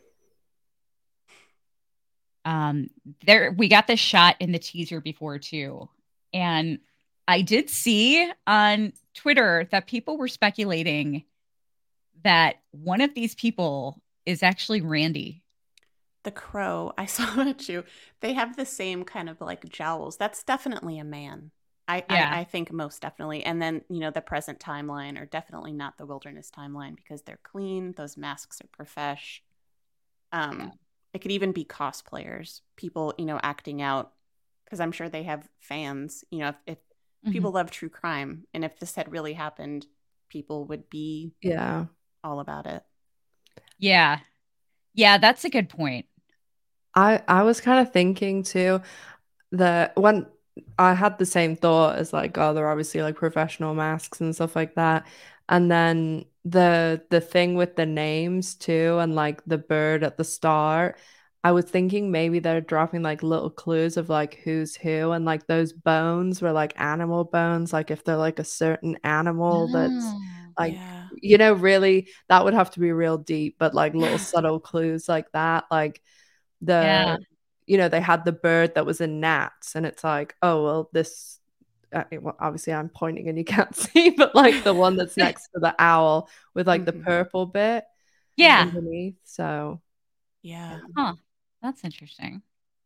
Um, there we got this shot in the teaser before too, and I did see on Twitter that people were speculating that one of these people is actually Randy. The crow. I saw it too. They have the same kind of like jowls. That's definitely a man. I, Yeah. I, I think most definitely. And then, you know, the present timeline are definitely not the wilderness timeline because they're clean. Those masks are profesh. Um, Yeah. It could even be cosplayers, people, you know, acting out because I'm sure they have fans. You know, if, if Mhm. people love true crime and if this had really happened, people would be Yeah. all about it. Yeah. Yeah, that's a good point. I I was kind of thinking too that when I had the same thought as like, oh, they're obviously like professional masks and stuff like that. And then the the thing with the names too, and like the bird at the start, I was thinking maybe they're dropping like little clues of like who's who, and like those bones were like animal bones, like if they're like a certain animal that's Oh. like, Yeah. you know, really that would have to be real deep, but like little subtle clues like that, like the Yeah. you know, they had the bird that was in gnats, and it's like, oh well, this uh, well, obviously I'm pointing and you can't see, but like the one that's next to the owl with like the Mhm. purple bit Yeah. underneath. So Yeah. Huh. That's interesting.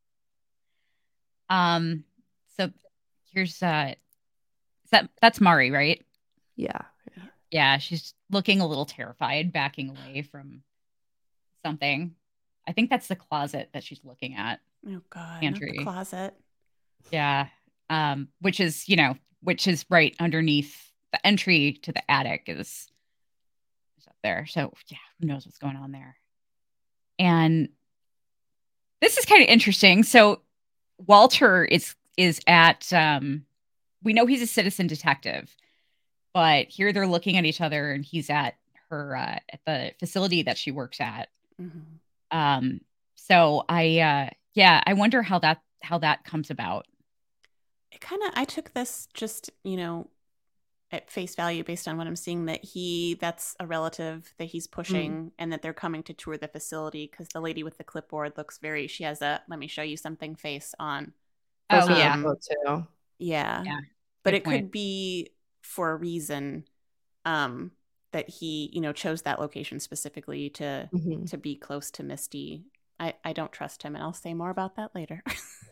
Um, so here's uh is that that's Mari, right? yeah, Yeah, she's looking a little terrified, backing away from something. I think that's the closet that she's looking at. Oh God. Not Pantry. the closet. Yeah. Um, which is, you know, which is right underneath the entry to the attic is, is up there. So yeah, who knows what's going on there. And this is kind of interesting. So Walter is is at um we know he's a citizen detective, but here they're looking at each other and he's at her uh, at the facility that she works at. Mhm. Um so I uh yeah, I wonder how that how that comes about. It kind of, I took this just, you know, at face value based on what I'm seeing that he, that's a relative that he's pushing and that they're coming to tour the facility because the lady with the clipboard looks very, she has a, let me show you something face on. that's Oh, what I yeah. thought too. Yeah. Yeah, But good it point. could be for a reason um, that he, you know, chose that location specifically to Mhm. to be close to Misty. I, I don't trust him, and I'll say more about that later.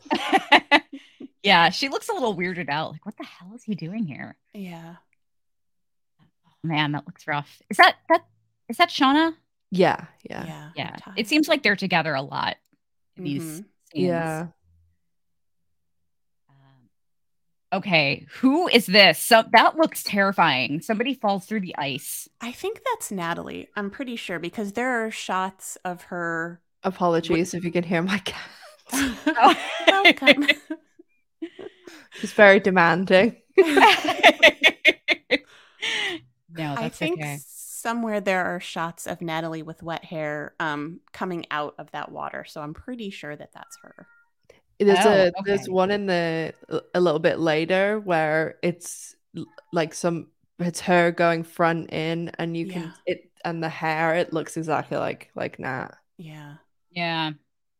Yeah, she looks a little weirded out. Like, what the hell is he doing here? Yeah. Oh, man, that looks rough. Is that that is that Shauna? Yeah, yeah, Yeah. Yeah. Ty. It seems like they're together a lot in these Mhm. scenes. yeah. Um, okay, who is this? So that looks terrifying. Somebody falls through the ice. I think that's Natalie. I'm pretty sure because there are shots of her. Apologies if you can hear my cat. Oh. Welcome. She's very demanding. No, I that's think okay. somewhere there are shots of Natalie with wet hair um, coming out of that water. So I'm pretty sure that that's her. There's Oh, a there's okay. one in the a little bit later where it's l- like some it's her going front in, and you can Yeah. it and the hair, it looks exactly like like Nat. Yeah. Yeah.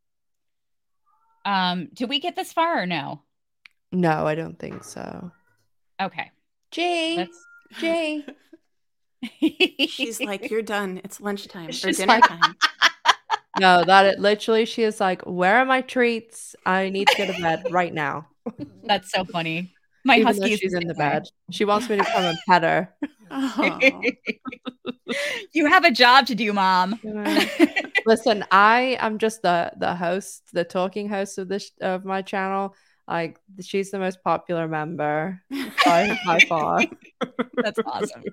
Um, did we get this far or no? No, I don't think so. Okay. Jay, Let's Jay. She's like, you're done. It's lunchtime or She's dinner like- time. No, that it literally she is like, where are my treats? I need to go to bed right now. That's so funny. My Even husky though is she's the in the same way. bed. She wants me to come and pet her. Oh. You have a job to do, Mom. Listen, I am just the the host, the talking host of this of my channel. Like she's the most popular member by, by far. That's awesome.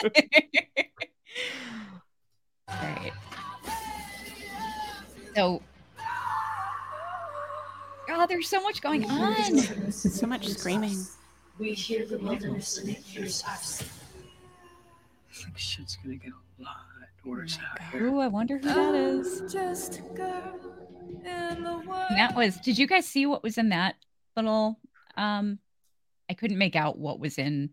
Right. So, God, there's so much going on. So much screaming. We hear the wilderness and it hears us. I think shit's gonna get a lot worse out here. Ooh, I wonder who that is. Just a girl in the world. And that was. Did you guys see what was in that little? Um, I couldn't make out what was in.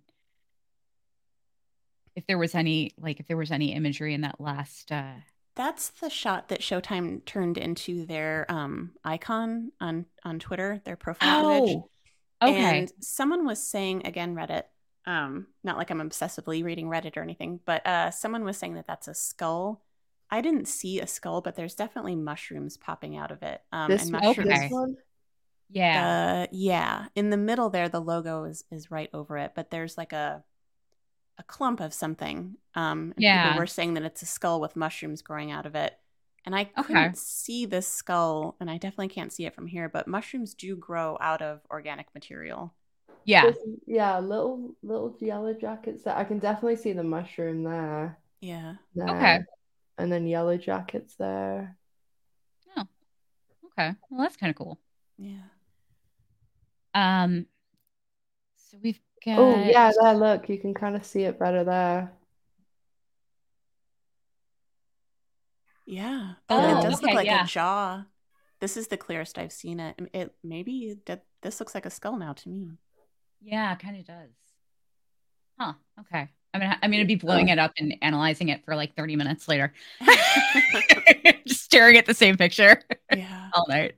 If there was any, like, if there was any imagery in that last. Uh, That's the shot that Showtime turned into their um, icon on, on Twitter, their profile image. oh, okay. And someone was saying, again, Reddit, Um, not like I'm obsessively reading Reddit or anything, but uh, someone was saying that that's a skull. I didn't see a skull, but there's definitely mushrooms popping out of it. Um, This and one- mushrooms. this Okay. one. Yeah. Uh, yeah, in the middle there, the logo is is right over it, but there's like a a clump of something. Um, and Yeah. people were saying that it's a skull with mushrooms growing out of it. And I Okay. couldn't see this skull, and I definitely can't see it from here, but mushrooms do grow out of organic material. Yeah. This- yeah, little little yellow jackets there. I can definitely see the mushroom there. Yeah. There. Okay. And then yellow jackets there. Oh. Okay. Well, that's kind of cool. Yeah. Um. So we've got. Oh, yeah, there, look, you can kind of see it better there. Yeah. Oh, Oh, it does okay, look like yeah. a jaw. This is the clearest I've seen it. It maybe that this looks like a skull now to me. Yeah, kind of does. Huh. Okay. I'm gonna I'm gonna be blowing it up and analyzing it for like thirty minutes later. Just staring at the same picture Yeah. all night.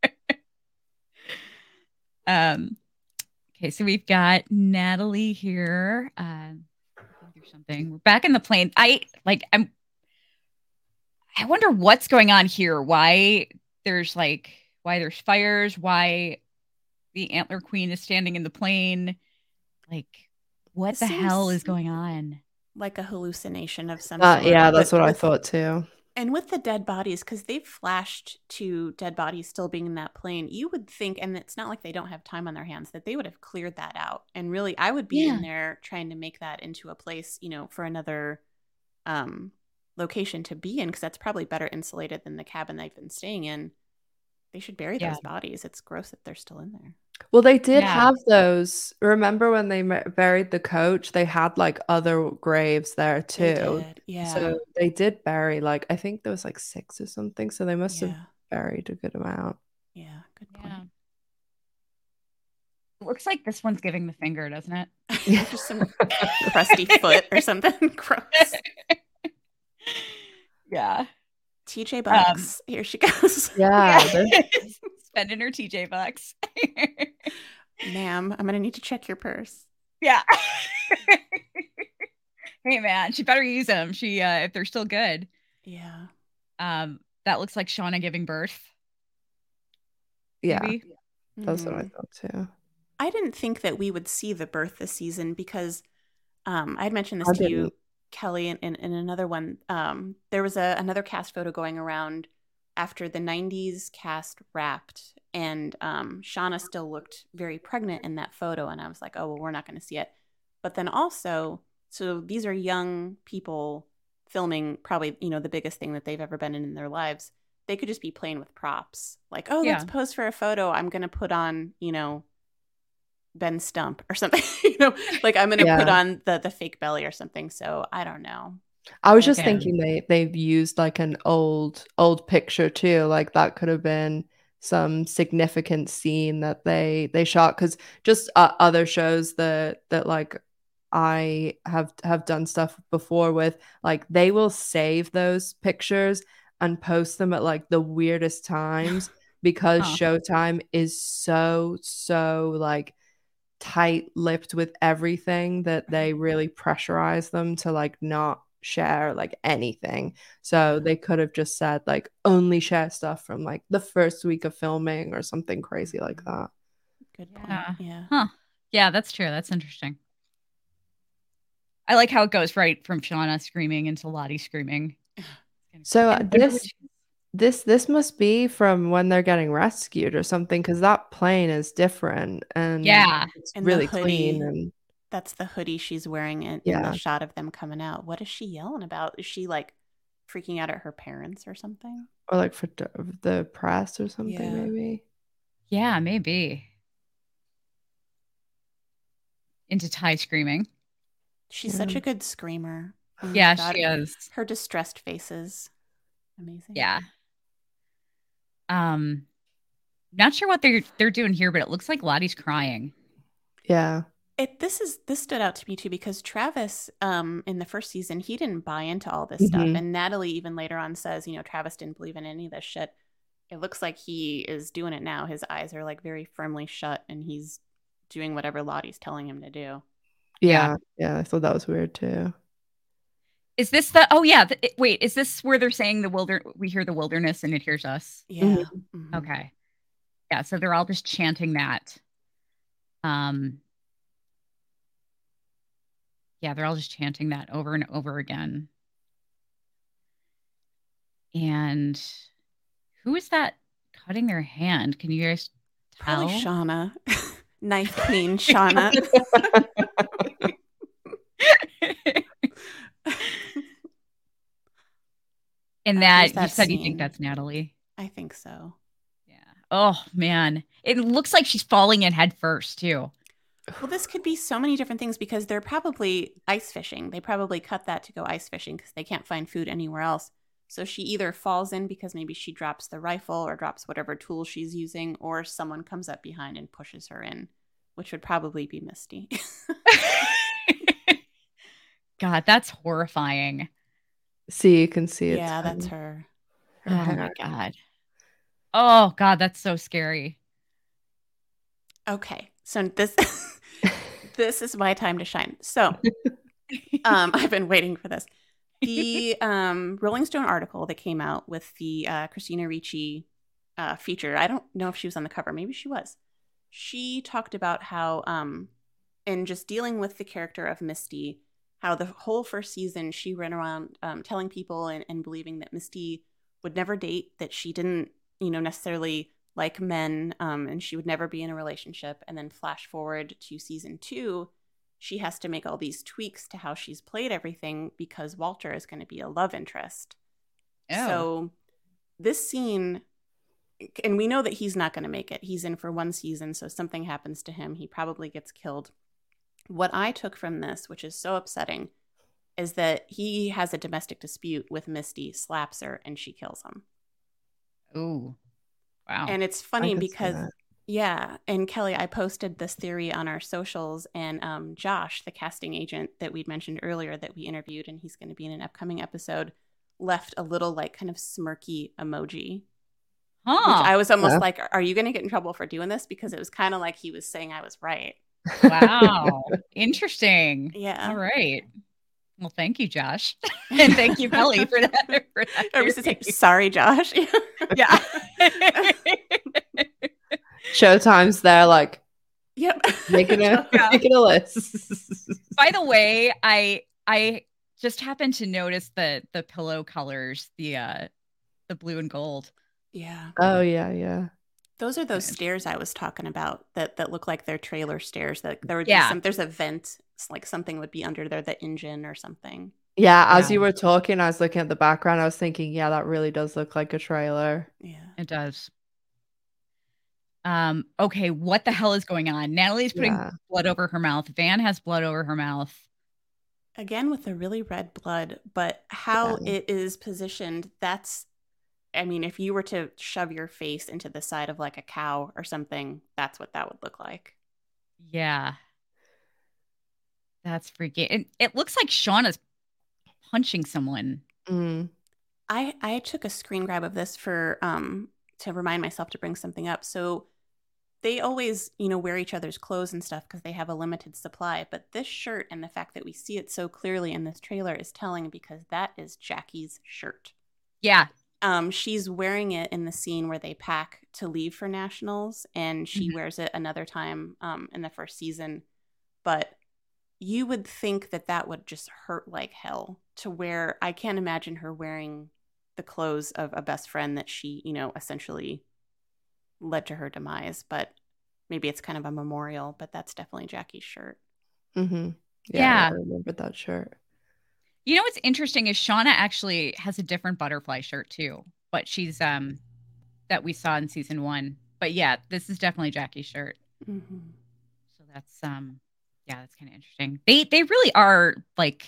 um. Okay, so we've got Natalie here. Um, looking through something. We're back in the plane. I like. I'm. I wonder what's going on here. Why there's like why there's fires. Why the antler queen is standing in the plane. Like, what It the hell seems is going on? Like a hallucination of some Uh, sort. yeah, that's But what I with- thought too. And with the dead bodies, because they've flashed to dead bodies still being in that plane, you would think, and it's not like they don't have time on their hands, that they would have cleared that out. And really, I would be Yeah. in there trying to make that into a place, you know, for another um, location to be in, because that's probably better insulated than the cabin they've been staying in. They should bury Yeah. those bodies. It's gross that they're still in there. Well, they did Yeah. have those. Remember when they ma- buried the coach? They had like other graves there They too. did. Yeah. So they did bury like I think there was like six or something. So they must have yeah. buried a good amount. Yeah. Good point. Yeah. It looks like this one's giving the finger, doesn't it? Just some crusty foot or something. Gross. Yeah. T J Bucks. Here she goes. Yeah, they're- Spending her T J bucks. Ma'am, I'm going to need to check your purse. Yeah. Hey man, she better use them. She uh if they're still good. Yeah. Um that looks like Shauna giving birth. yeah, Maybe. that's what I Mhm. thought too. I didn't think that we would see the birth this season because um, I had mentioned this I to you, didn't. Kelly, in, in, in another one. Um, there was a, another cast photo going around after the nineties cast wrapped, and um, Shauna still looked very pregnant in that photo. And I was like, oh, well, we're not going to see it. But then also, so these are young people filming probably, you know, the biggest thing that they've ever been in in their lives. They could just be playing with props. Like, oh, let's Yeah. pose for a photo. I'm going to put on, you know, Ben Stump or something, you know, like I'm gonna Yeah. put on the the fake belly or something. So I don't know. I was just Okay. thinking they they've used like an old old picture too. Like that could have been some significant scene that they they shot because just uh, other shows that that like I have have done stuff before with like they will save those pictures and post them at like the weirdest times because Huh. Showtime is so so like tight-lipped with everything that they really pressurize them to like not share like anything. So they could have just said like only share stuff from like the first week of filming or something crazy like that. Good point. Yeah. Yeah. Huh. Yeah, that's true. That's interesting. I like how it goes right from Shauna screaming into Lottie screaming. So uh, And wonder this which- this this must be from when they're getting rescued or something because that plane is different and Yeah. it's And the really clean hoodie. and That's the hoodie she's wearing in, in Yeah. the shot of them coming out. What is she yelling about? Is she like freaking out at her parents or something? or like for the, the press or something Yeah. maybe. Yeah, maybe. Into Ty screaming. She's Yeah. such a good screamer. Oh my Yeah, God. she is. Her distressed faces. Amazing. Yeah. Um, not sure what they're they're doing here, but it looks like Lottie's crying. Yeah. It this is this stood out to me too because Travis um in the first season he didn't buy into all this stuff Mhm. and Natalie even later on says, you know, Travis didn't believe in any of this shit. It looks like he is doing it now. His eyes are like very firmly shut and he's doing whatever Lottie's telling him to do. Yeah, yeah, I thought that was weird too. Is this the? Oh yeah. The, it- wait, is this where they're saying the wilder? We hear the wilderness and it hears us. Yeah. Mhm. Mhm. Okay. Yeah. So they're all just chanting that. Um. Yeah, they're all just chanting that over and over again. And who is that cutting their hand? Can you guys tell? Probably Shauna. Knife Queen Shauna. And Uh, that, who's you that said you scene? think that's Natalie. I think so. Yeah. Oh man, it looks like she's falling in head first too. Well, this could be so many different things because they're probably ice fishing. They probably cut that to go ice fishing because they can't find food anywhere else. So she either falls in because maybe she drops the rifle or drops whatever tool she's using, or someone comes up behind and pushes her in, which would probably be Misty. God, that's horrifying. See, you can see it. Yeah, that's her. Oh my God. Oh God, that's so scary. Okay, so this this is my time to shine. So, um, I've been waiting for this. The um, Rolling Stone article that came out with the uh, Christina Ricci uh, feature. I don't know if she was on the cover. Maybe she was. She talked about how, um, in just dealing with the character of Misty, how the whole first season she ran around um, telling people and, and believing that Misty would never date, that she didn't, you know, necessarily like men, um, and she would never be in a relationship. And then flash forward to season two, she has to make all these tweaks to how she's played everything because Walter is going to be a love interest. Oh. So this scene, and we know that he's not going to make it. He's in for one season, so something happens to him. He probably gets killed. What I took from this, which is so upsetting, is that he has a domestic dispute with Misty, slaps her, and she kills him. Ooh. Wow. And it's funny I could see because, that. yeah, and Kelly, I posted this theory on our socials, and um, Josh, the casting agent that we'd mentioned earlier that we interviewed, and he's going to be in an upcoming episode, left a little like kind of smirky emoji. Huh. Which I was almost Yeah. like, are you going to get in trouble for doing this? Because it was kind of like he was saying I was right. Wow. Interesting. Yeah. All right. Well, thank you, Josh. And thank you, Kelly, for that. For that I was to say, theory. sorry, Josh. Yeah. Showtime's there, like Yep. making a Yeah. making a list. By the way, I I just happened to notice the the pillow colors, the uh the blue and gold. Yeah. Oh yeah, yeah. Those are those stairs I was talking about that, that look like they're trailer stairs. That there would Yeah. be some, there's a vent, it's like something would be under there, the engine or something. Yeah, as Yeah. you were talking, I was looking at the background. I was thinking, yeah, that really does look like a trailer. Yeah. It does. Um, okay, what the hell is going on? Natalie's putting Yeah. blood over her mouth. Van has blood over her mouth. Again with the really red blood, but how Yeah. it is positioned, that's, I mean, if you were to shove your face into the side of like a cow or something, that's what that would look like. Yeah. That's freaky. It, it looks like Shauna's punching someone. Mm. I, I took a screen grab of this for um to remind myself to bring something up. So they always, you know, wear each other's clothes and stuff because they have a limited supply. But this shirt and the fact that we see it so clearly in this trailer is telling because that is Jackie's shirt. Yeah. Um, she's wearing it in the scene where they pack to leave for nationals, and she Mhm. wears it another time um, in the first season. But you would think that that would just hurt like hell to wear. I can't imagine her wearing the clothes of a best friend that she, you know, essentially led to her demise. But maybe it's kind of a memorial, but that's definitely Jackie's shirt. Mm-hmm. Yeah, Yeah. I remember that shirt. You know what's interesting is Shauna actually has a different butterfly shirt too, but she's um that we saw in season one. But yeah, this is definitely Jackie's shirt. Mm-hmm. So that's um yeah, that's kind of interesting. They they really are like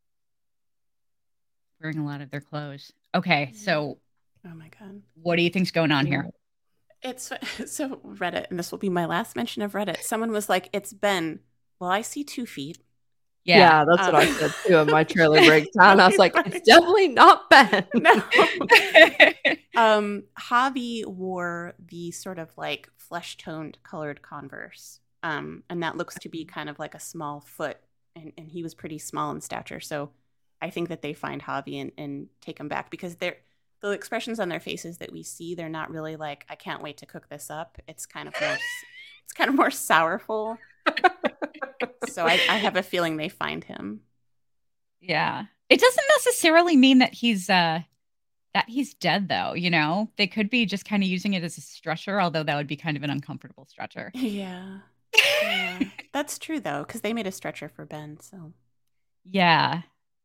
wearing a lot of their clothes. Okay, so Oh my God. what do you think's going on here? It's so Reddit, and this will be my last mention of Reddit. Someone was like, it's Ben. Well, I see two feet. Yeah, Yeah. that's what I Um, said too in my trailer breakdown. I was like, Right. it's definitely not Ben. No. um, Javi wore the sort of like flesh toned colored Converse. Um, and that looks to be kind of like a small foot and, and he was pretty small in stature. So I think that they find Javi and, and take him back, because they're the expressions on their faces that we see, they're not really like, I can't wait to cook this up. It's kind of more, it's kind of more sourful. So I, I have a feeling they find him. Yeah. It doesn't necessarily mean that he's uh that he's dead, though, you know? They could be just kind of using it as a stretcher, although that would be kind of an uncomfortable stretcher. Yeah. Yeah. That's true, though, because they made a stretcher for Ben, so. Yeah.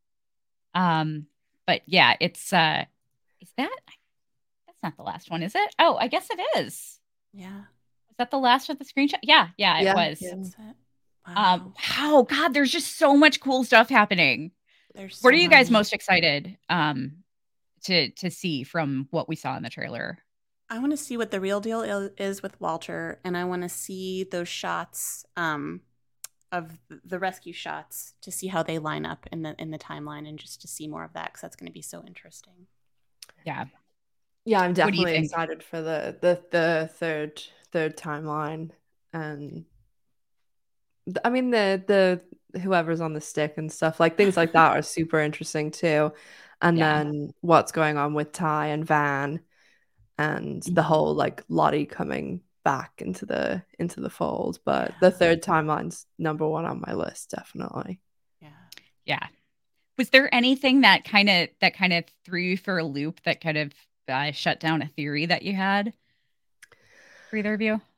Um, but yeah, it's uh is that that's not the last one, is it? Oh, I guess it is. Yeah. Is that the last of the screenshot? Yeah, yeah, it Yeah, was. yeah. That's it. Wow. Um, wow, God, there's just so much cool stuff happening. There's so What are you guys many. most excited um to to see from what we saw in the trailer? I want to see what the real deal il- is with Walter, and I want to see those shots um, of the rescue shots to see how they line up in the in the timeline, and just to see more of that, because that's going to be so interesting. Yeah. Yeah, I'm What do you definitely think? excited for the the the third third timeline, and th- I mean the the whoever's on the stick and stuff, like things like that are super interesting too. And Yeah. then what's going on with Ty and Van, and the Mhm. whole like Lottie coming back into the into the fold. But Yeah. the third timeline's number one on my list, definitely. Yeah. Yeah. Was there anything that kind of that kind of threw you for a loop, that kind of uh, shut down a theory that you had for either of you?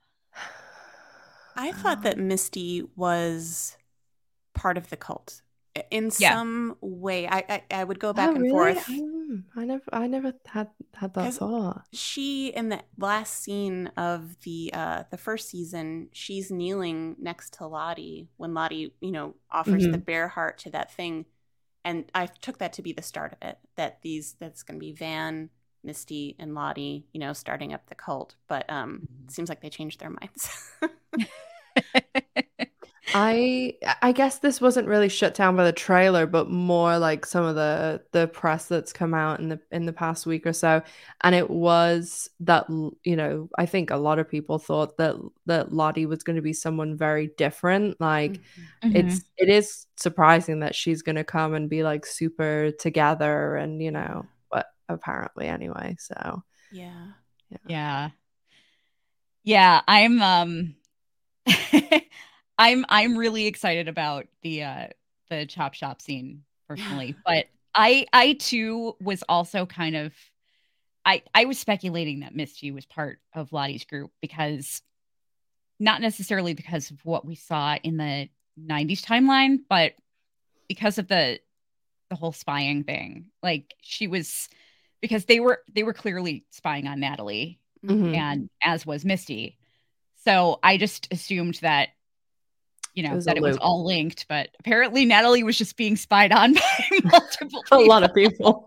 I thought that Misty was part of the cult in Yeah. some way. I I, I would go back Oh, and really? forth. Mm, I never I never had had that 'Cause thought. She, in the last scene of the uh, the first season, she's kneeling next to Lottie when Lottie, you know, offers the Mhm. bear heart to that thing, and I took that to be the start of it. That these that's going to be Van, Misty, and Lottie, you know, starting up the cult. But um, it seems like they changed their minds. I I guess this wasn't really shut down by the trailer, but more like some of the the press that's come out in the in the past week or so, and it was that l- you know I think a lot of people thought that that Lottie was going to be someone very different. Like Mhm. Mhm. it's it is surprising that she's going to come and be like super together, and you know, but apparently anyway. So Yeah. Yeah. Yeah, I'm um I'm I'm really excited about the uh the chop shop scene personally, but I I too was also kind of I I was speculating that Misty was part of Lottie's group, because not necessarily because of what we saw in the nineties timeline, but because of the the whole spying thing. Like she was, because they were they were clearly spying on Natalie, Mhm. and as was Misty. So I just assumed that, you know, It was that a it was loop. all linked, but apparently Natalie was just being spied on by multiple A people. lot of people.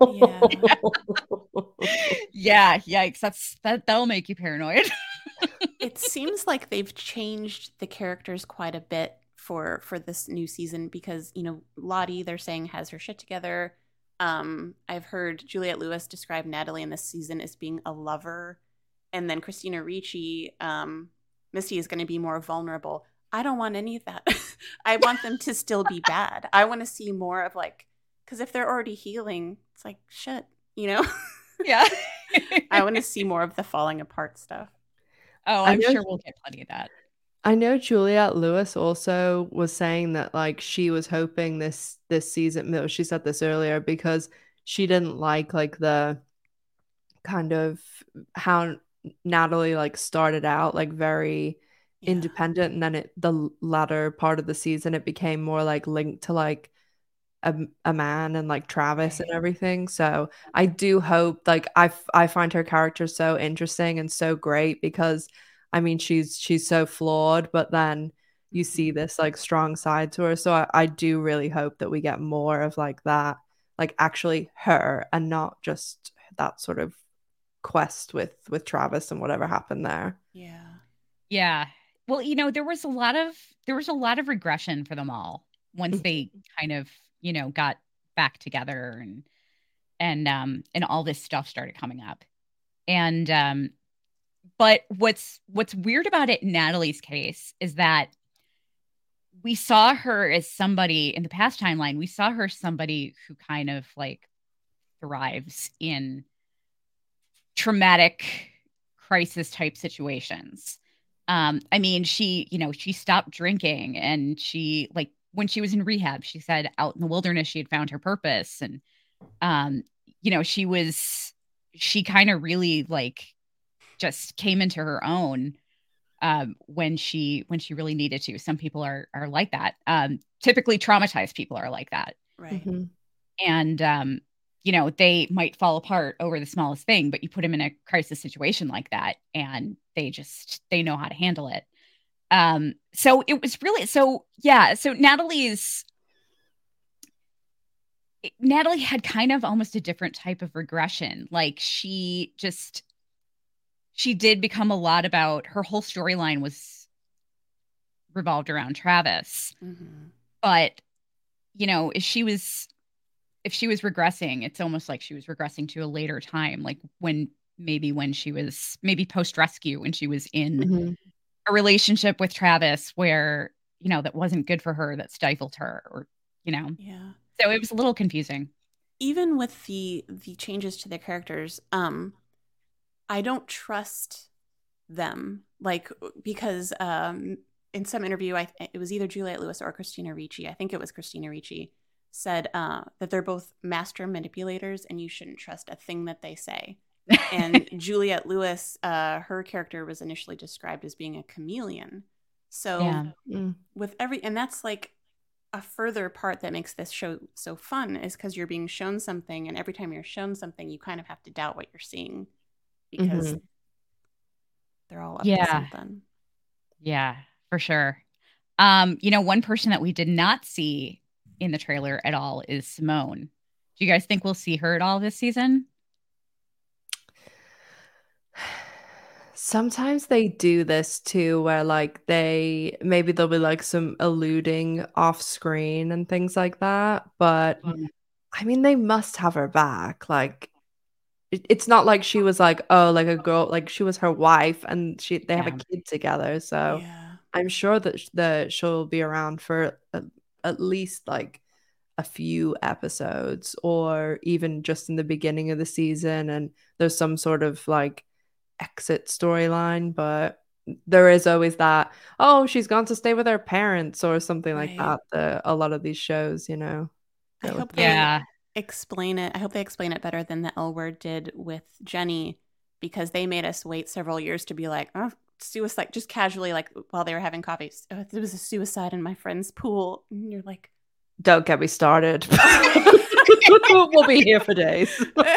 Yeah, yikes. That's that that'll make you paranoid. It seems like they've changed the characters quite a bit for for this new season, because, you know, Lottie, they're saying, has her shit together. Um, I've heard Juliette Lewis describe Natalie in this season as being a lover, and then Christina Ricci, um, Misty is going to be more vulnerable. I don't want any of that. I want them to still be bad. I want to see more of like, because if they're already healing, it's like shit, you know. Yeah. I want to see more of the falling apart stuff. Oh, I I'm know- sure we'll get plenty of that. I know Juliette Lewis also was saying that like she was hoping this this season, no, she said this earlier, because she didn't like like the kind of how Natalie like started out like very Yeah. independent, and then it the latter part of the season it became more like linked to like a, a man and like Travis and Right. everything. So I do hope, like I f- I find her character so interesting and so great, because I mean she's she's so flawed, but then you see this like strong side to her. So I, I do really hope that we get more of like that, like actually her, and not just that sort of quest with with Travis and whatever happened there. Yeah. Yeah. Well, you know, there was a lot of there was a lot of regression for them all once they kind of, you know, got back together, and and um and all this stuff started coming up. And um but what's what's weird about it in Natalie's case is that we saw her as somebody in the past timeline. We saw her somebody who kind of like thrives in traumatic crisis type situations. Um, I mean, she, you know, she stopped drinking, and she, like, when she was in rehab, she said out in the wilderness, she had found her purpose. And, um, you know, she was, she kind of really like just came into her own um, when she, when she really needed to. Some people are, are like that. Um, typically traumatized people are like that. Right. Mm-hmm. And, um, you know, they might fall apart over the smallest thing, but you put them in a crisis situation like that, and they just, they know how to handle it. Um, so it was really, so yeah. So Natalie's, Natalie had kind of almost a different type of regression. Like she just, she did become a lot about, her whole storyline was revolved around Travis. Mm-hmm. But, you know, if she was, if she was regressing, it's almost like she was regressing to a later time, like when maybe when she was maybe post rescue, when she was in Mm-hmm. a relationship with Travis where, you know, that wasn't good for her, that stifled her, or, you know. Yeah. So it was a little confusing. Even with the the changes to the characters, um, I don't trust them, like, because um, in some interview, I it was either Juliette Lewis or Christina Ricci. I think it was Christina Ricci. Said uh, that they're both master manipulators, and you shouldn't trust a thing that they say. And Juliette Lewis, uh, her character was initially described as being a chameleon. So Yeah. Mm. with every, and that's like a further part that makes this show so fun, is because you're being shown something, and every time you're shown something, you kind of have to doubt what you're seeing, because Mhm. they're all up Yeah. to something. Yeah, for sure. Um, you know, one person that we did not see in the trailer at all is Simone. Do you guys think we'll see her at all this season? Sometimes they do this too, where like they maybe there'll be like some alluding off screen and things like that. But Mhm. I mean, they must have her back. Like, it, it's not like she was like, oh, like a girl, like she was her wife, and she they have a Yeah. kid together. So Yeah. I'm sure that sh- that she'll be around for at, at least like a few episodes, or even just in the beginning of the season, and there's some sort of like exit storyline. But there is always that, oh, she's gone to stay with her parents or something like Right. that, the, a lot of these shows, you know, I go with hope that. they Yeah. explain it. I hope they explain it better than the L Word did with Jenny, because they made us wait several years to be like, oh, suicide, just casually, like while they were having coffee. Oh, there was a suicide in my friend's pool. And you're like, Don't get me started. We'll be here for days.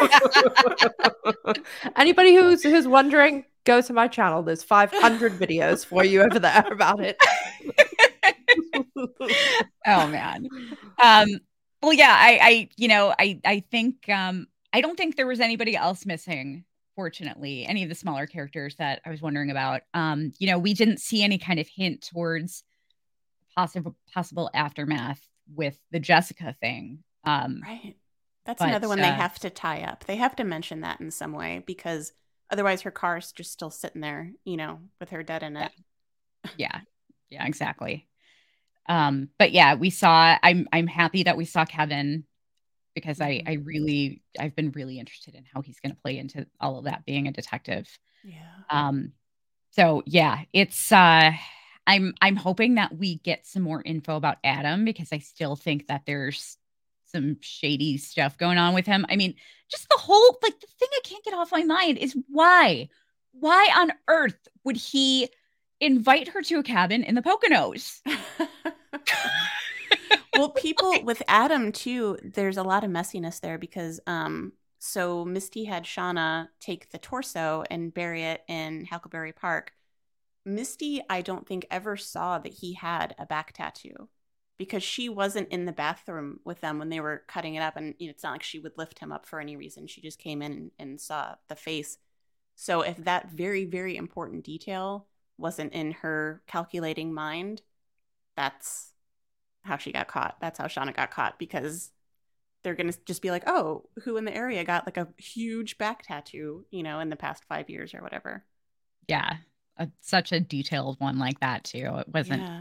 Anybody who's who's wondering, go to my channel. There's five hundred videos for you over there about it. Oh man. Um, well, yeah, I, I, you know, I, I think, um, I don't think there was anybody else missing. Fortunately, any of the smaller characters that I was wondering about. Um, you know, we didn't see any kind of hint towards possible possible aftermath with the Jessica thing. Um, right. That's but, another one they uh, have to tie up. They have to mention that in some way, because otherwise her car's just still sitting there, you know, with her dead in it. yeah, yeah, exactly. Um, but yeah, we saw. I'm I'm happy that we saw Kevin, because I Mhm. I really I've been really interested in how he's going to play into all of that, being a detective. Yeah. Um, so yeah, it's uh, I'm I'm hoping that we get some more info about Adam, because I still think that there's some shady stuff going on with him. I mean, just the whole, like, the thing I can't get off my mind is why, why on earth would he invite her to a cabin in the Poconos? Well, people with Adam too, there's a lot of messiness there, because um so Misty had Shauna take the torso and bury it in Huckleberry Park. Misty, I don't think, ever saw that he had a back tattoo, because she wasn't in the bathroom with them when they were cutting it up, and you know, it's not like she would lift him up for any reason. She just came in and, and saw the face. So if that very, very important detail wasn't in her calculating mind, that's how she got caught. That's how Shauna got caught, because they're going to just be like, oh, who in the area got like a huge back tattoo, you know, in the past five years or whatever. Yeah, a, such a detailed one like that too. It wasn't Yeah.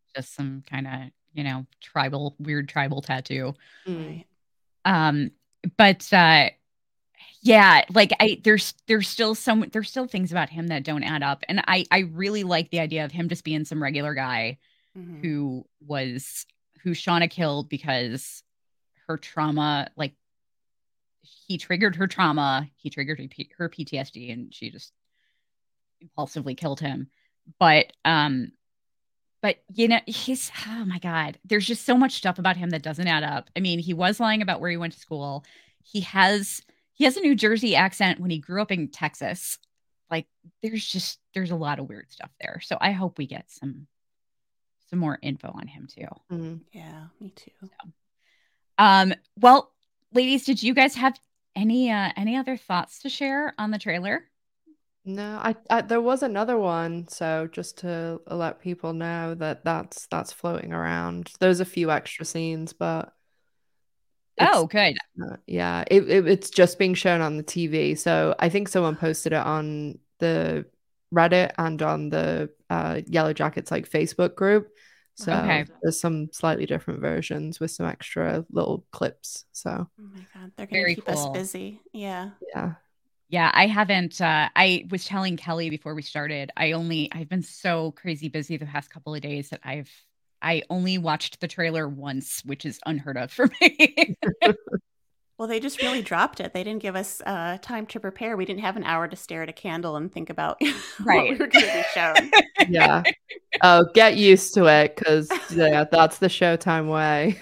just some kind of, you know, tribal, weird tribal tattoo. Mm. Right. Um, but uh, yeah, like I there's there's still some there's still things about him that don't add up, and I I really like the idea of him just being some regular guy Mhm. who was who Shauna killed because her trauma, like he triggered her trauma, he triggered her P- her P T S D, and she just impulsively killed him. But um, but you know, he's oh my god, there's just so much stuff about him that doesn't add up. I mean, he was lying about where he went to school. He has he has a New Jersey accent when he grew up in Texas. Like there's just there's a lot of weird stuff there. So I hope we get some some more info on him too. Mm. Yeah, me too. So, um, well, ladies, did you guys have any uh any other thoughts to share on the trailer? No, I, I there was another one, so just to let people know that that's that's floating around. There's a few extra scenes, but it's Oh, good. uh, yeah, it, it it's just being shown on the T V. So I think someone posted it on the Reddit and on the uh, Yellow Jackets like Facebook group. So Okay. there's some slightly different versions with some extra little clips. So Oh my god, they're gonna Very keep cool. us busy. Yeah. yeah. Yeah, I haven't. Uh, I was telling Kelly before we started. I only I've been so crazy busy the past couple of days that I've I only watched the trailer once, which is unheard of for me. Well, they just really dropped it. They didn't give us uh, time to prepare. We didn't have an hour to stare at a candle and think about what we Right. were going to be shown. Yeah. Oh, get used to it because yeah, that's the Showtime way.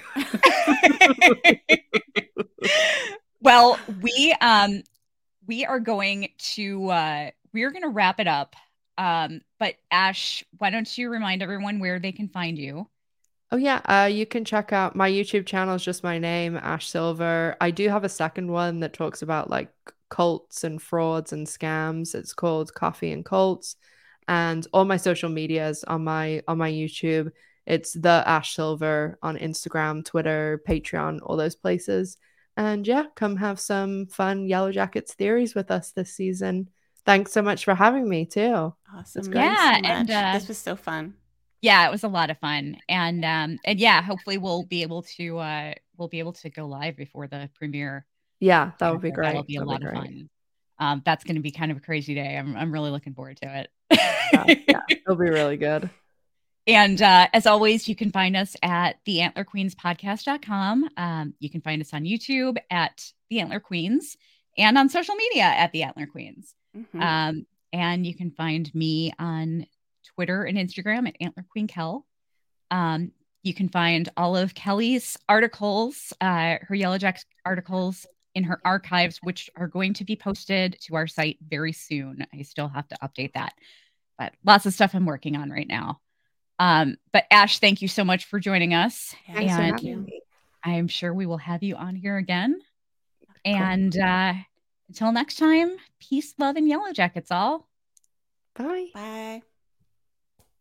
Well, we um we are going to uh we are going to wrap it up. Um, but Ash, why don't you remind everyone where they can find you? Oh yeah, uh, you can check out my YouTube channel is just my name, Ash Silver. I do have a second one that talks about like cults and frauds and scams. It's called Coffee and Cults. And all my social medias on my on my YouTube, it's the Ash Silver on Instagram, Twitter, Patreon, all those places. And yeah, come have some fun Yellow Jackets theories with us this season. Thanks so much for having me too. Awesome. great. Thanks Yeah, so much. and, uh, this was so fun. Yeah, it was a lot of fun. And um and yeah, hopefully we'll be able to uh we'll be able to go live before the premiere. Yeah, that would be great. That'll be a That'd lot be of great. fun. Um that's going to be kind of a crazy day. I'm I'm really looking forward to it. Yeah, yeah, it'll be really good. And uh, as always, you can find us at the antler queens podcast dot com. Um, you can find us on YouTube at The Antler Queens and on social media at The Antler Queens. Mhm. Um, and you can find me on Twitter and Instagram at Antler Queen Kel. Um, you can find all of Kelly's articles, uh, her Yellow Jacks articles in her archives, which are going to be posted to our site very soon. I still have to update that, but lots of stuff I'm working on right now. Um, but Ash, thank you so much for joining us. Yeah, Thanks for and having me. I'm sure we will have you on here again. And uh, until next time, peace, love, and Yellow Jackets all. Bye. Bye.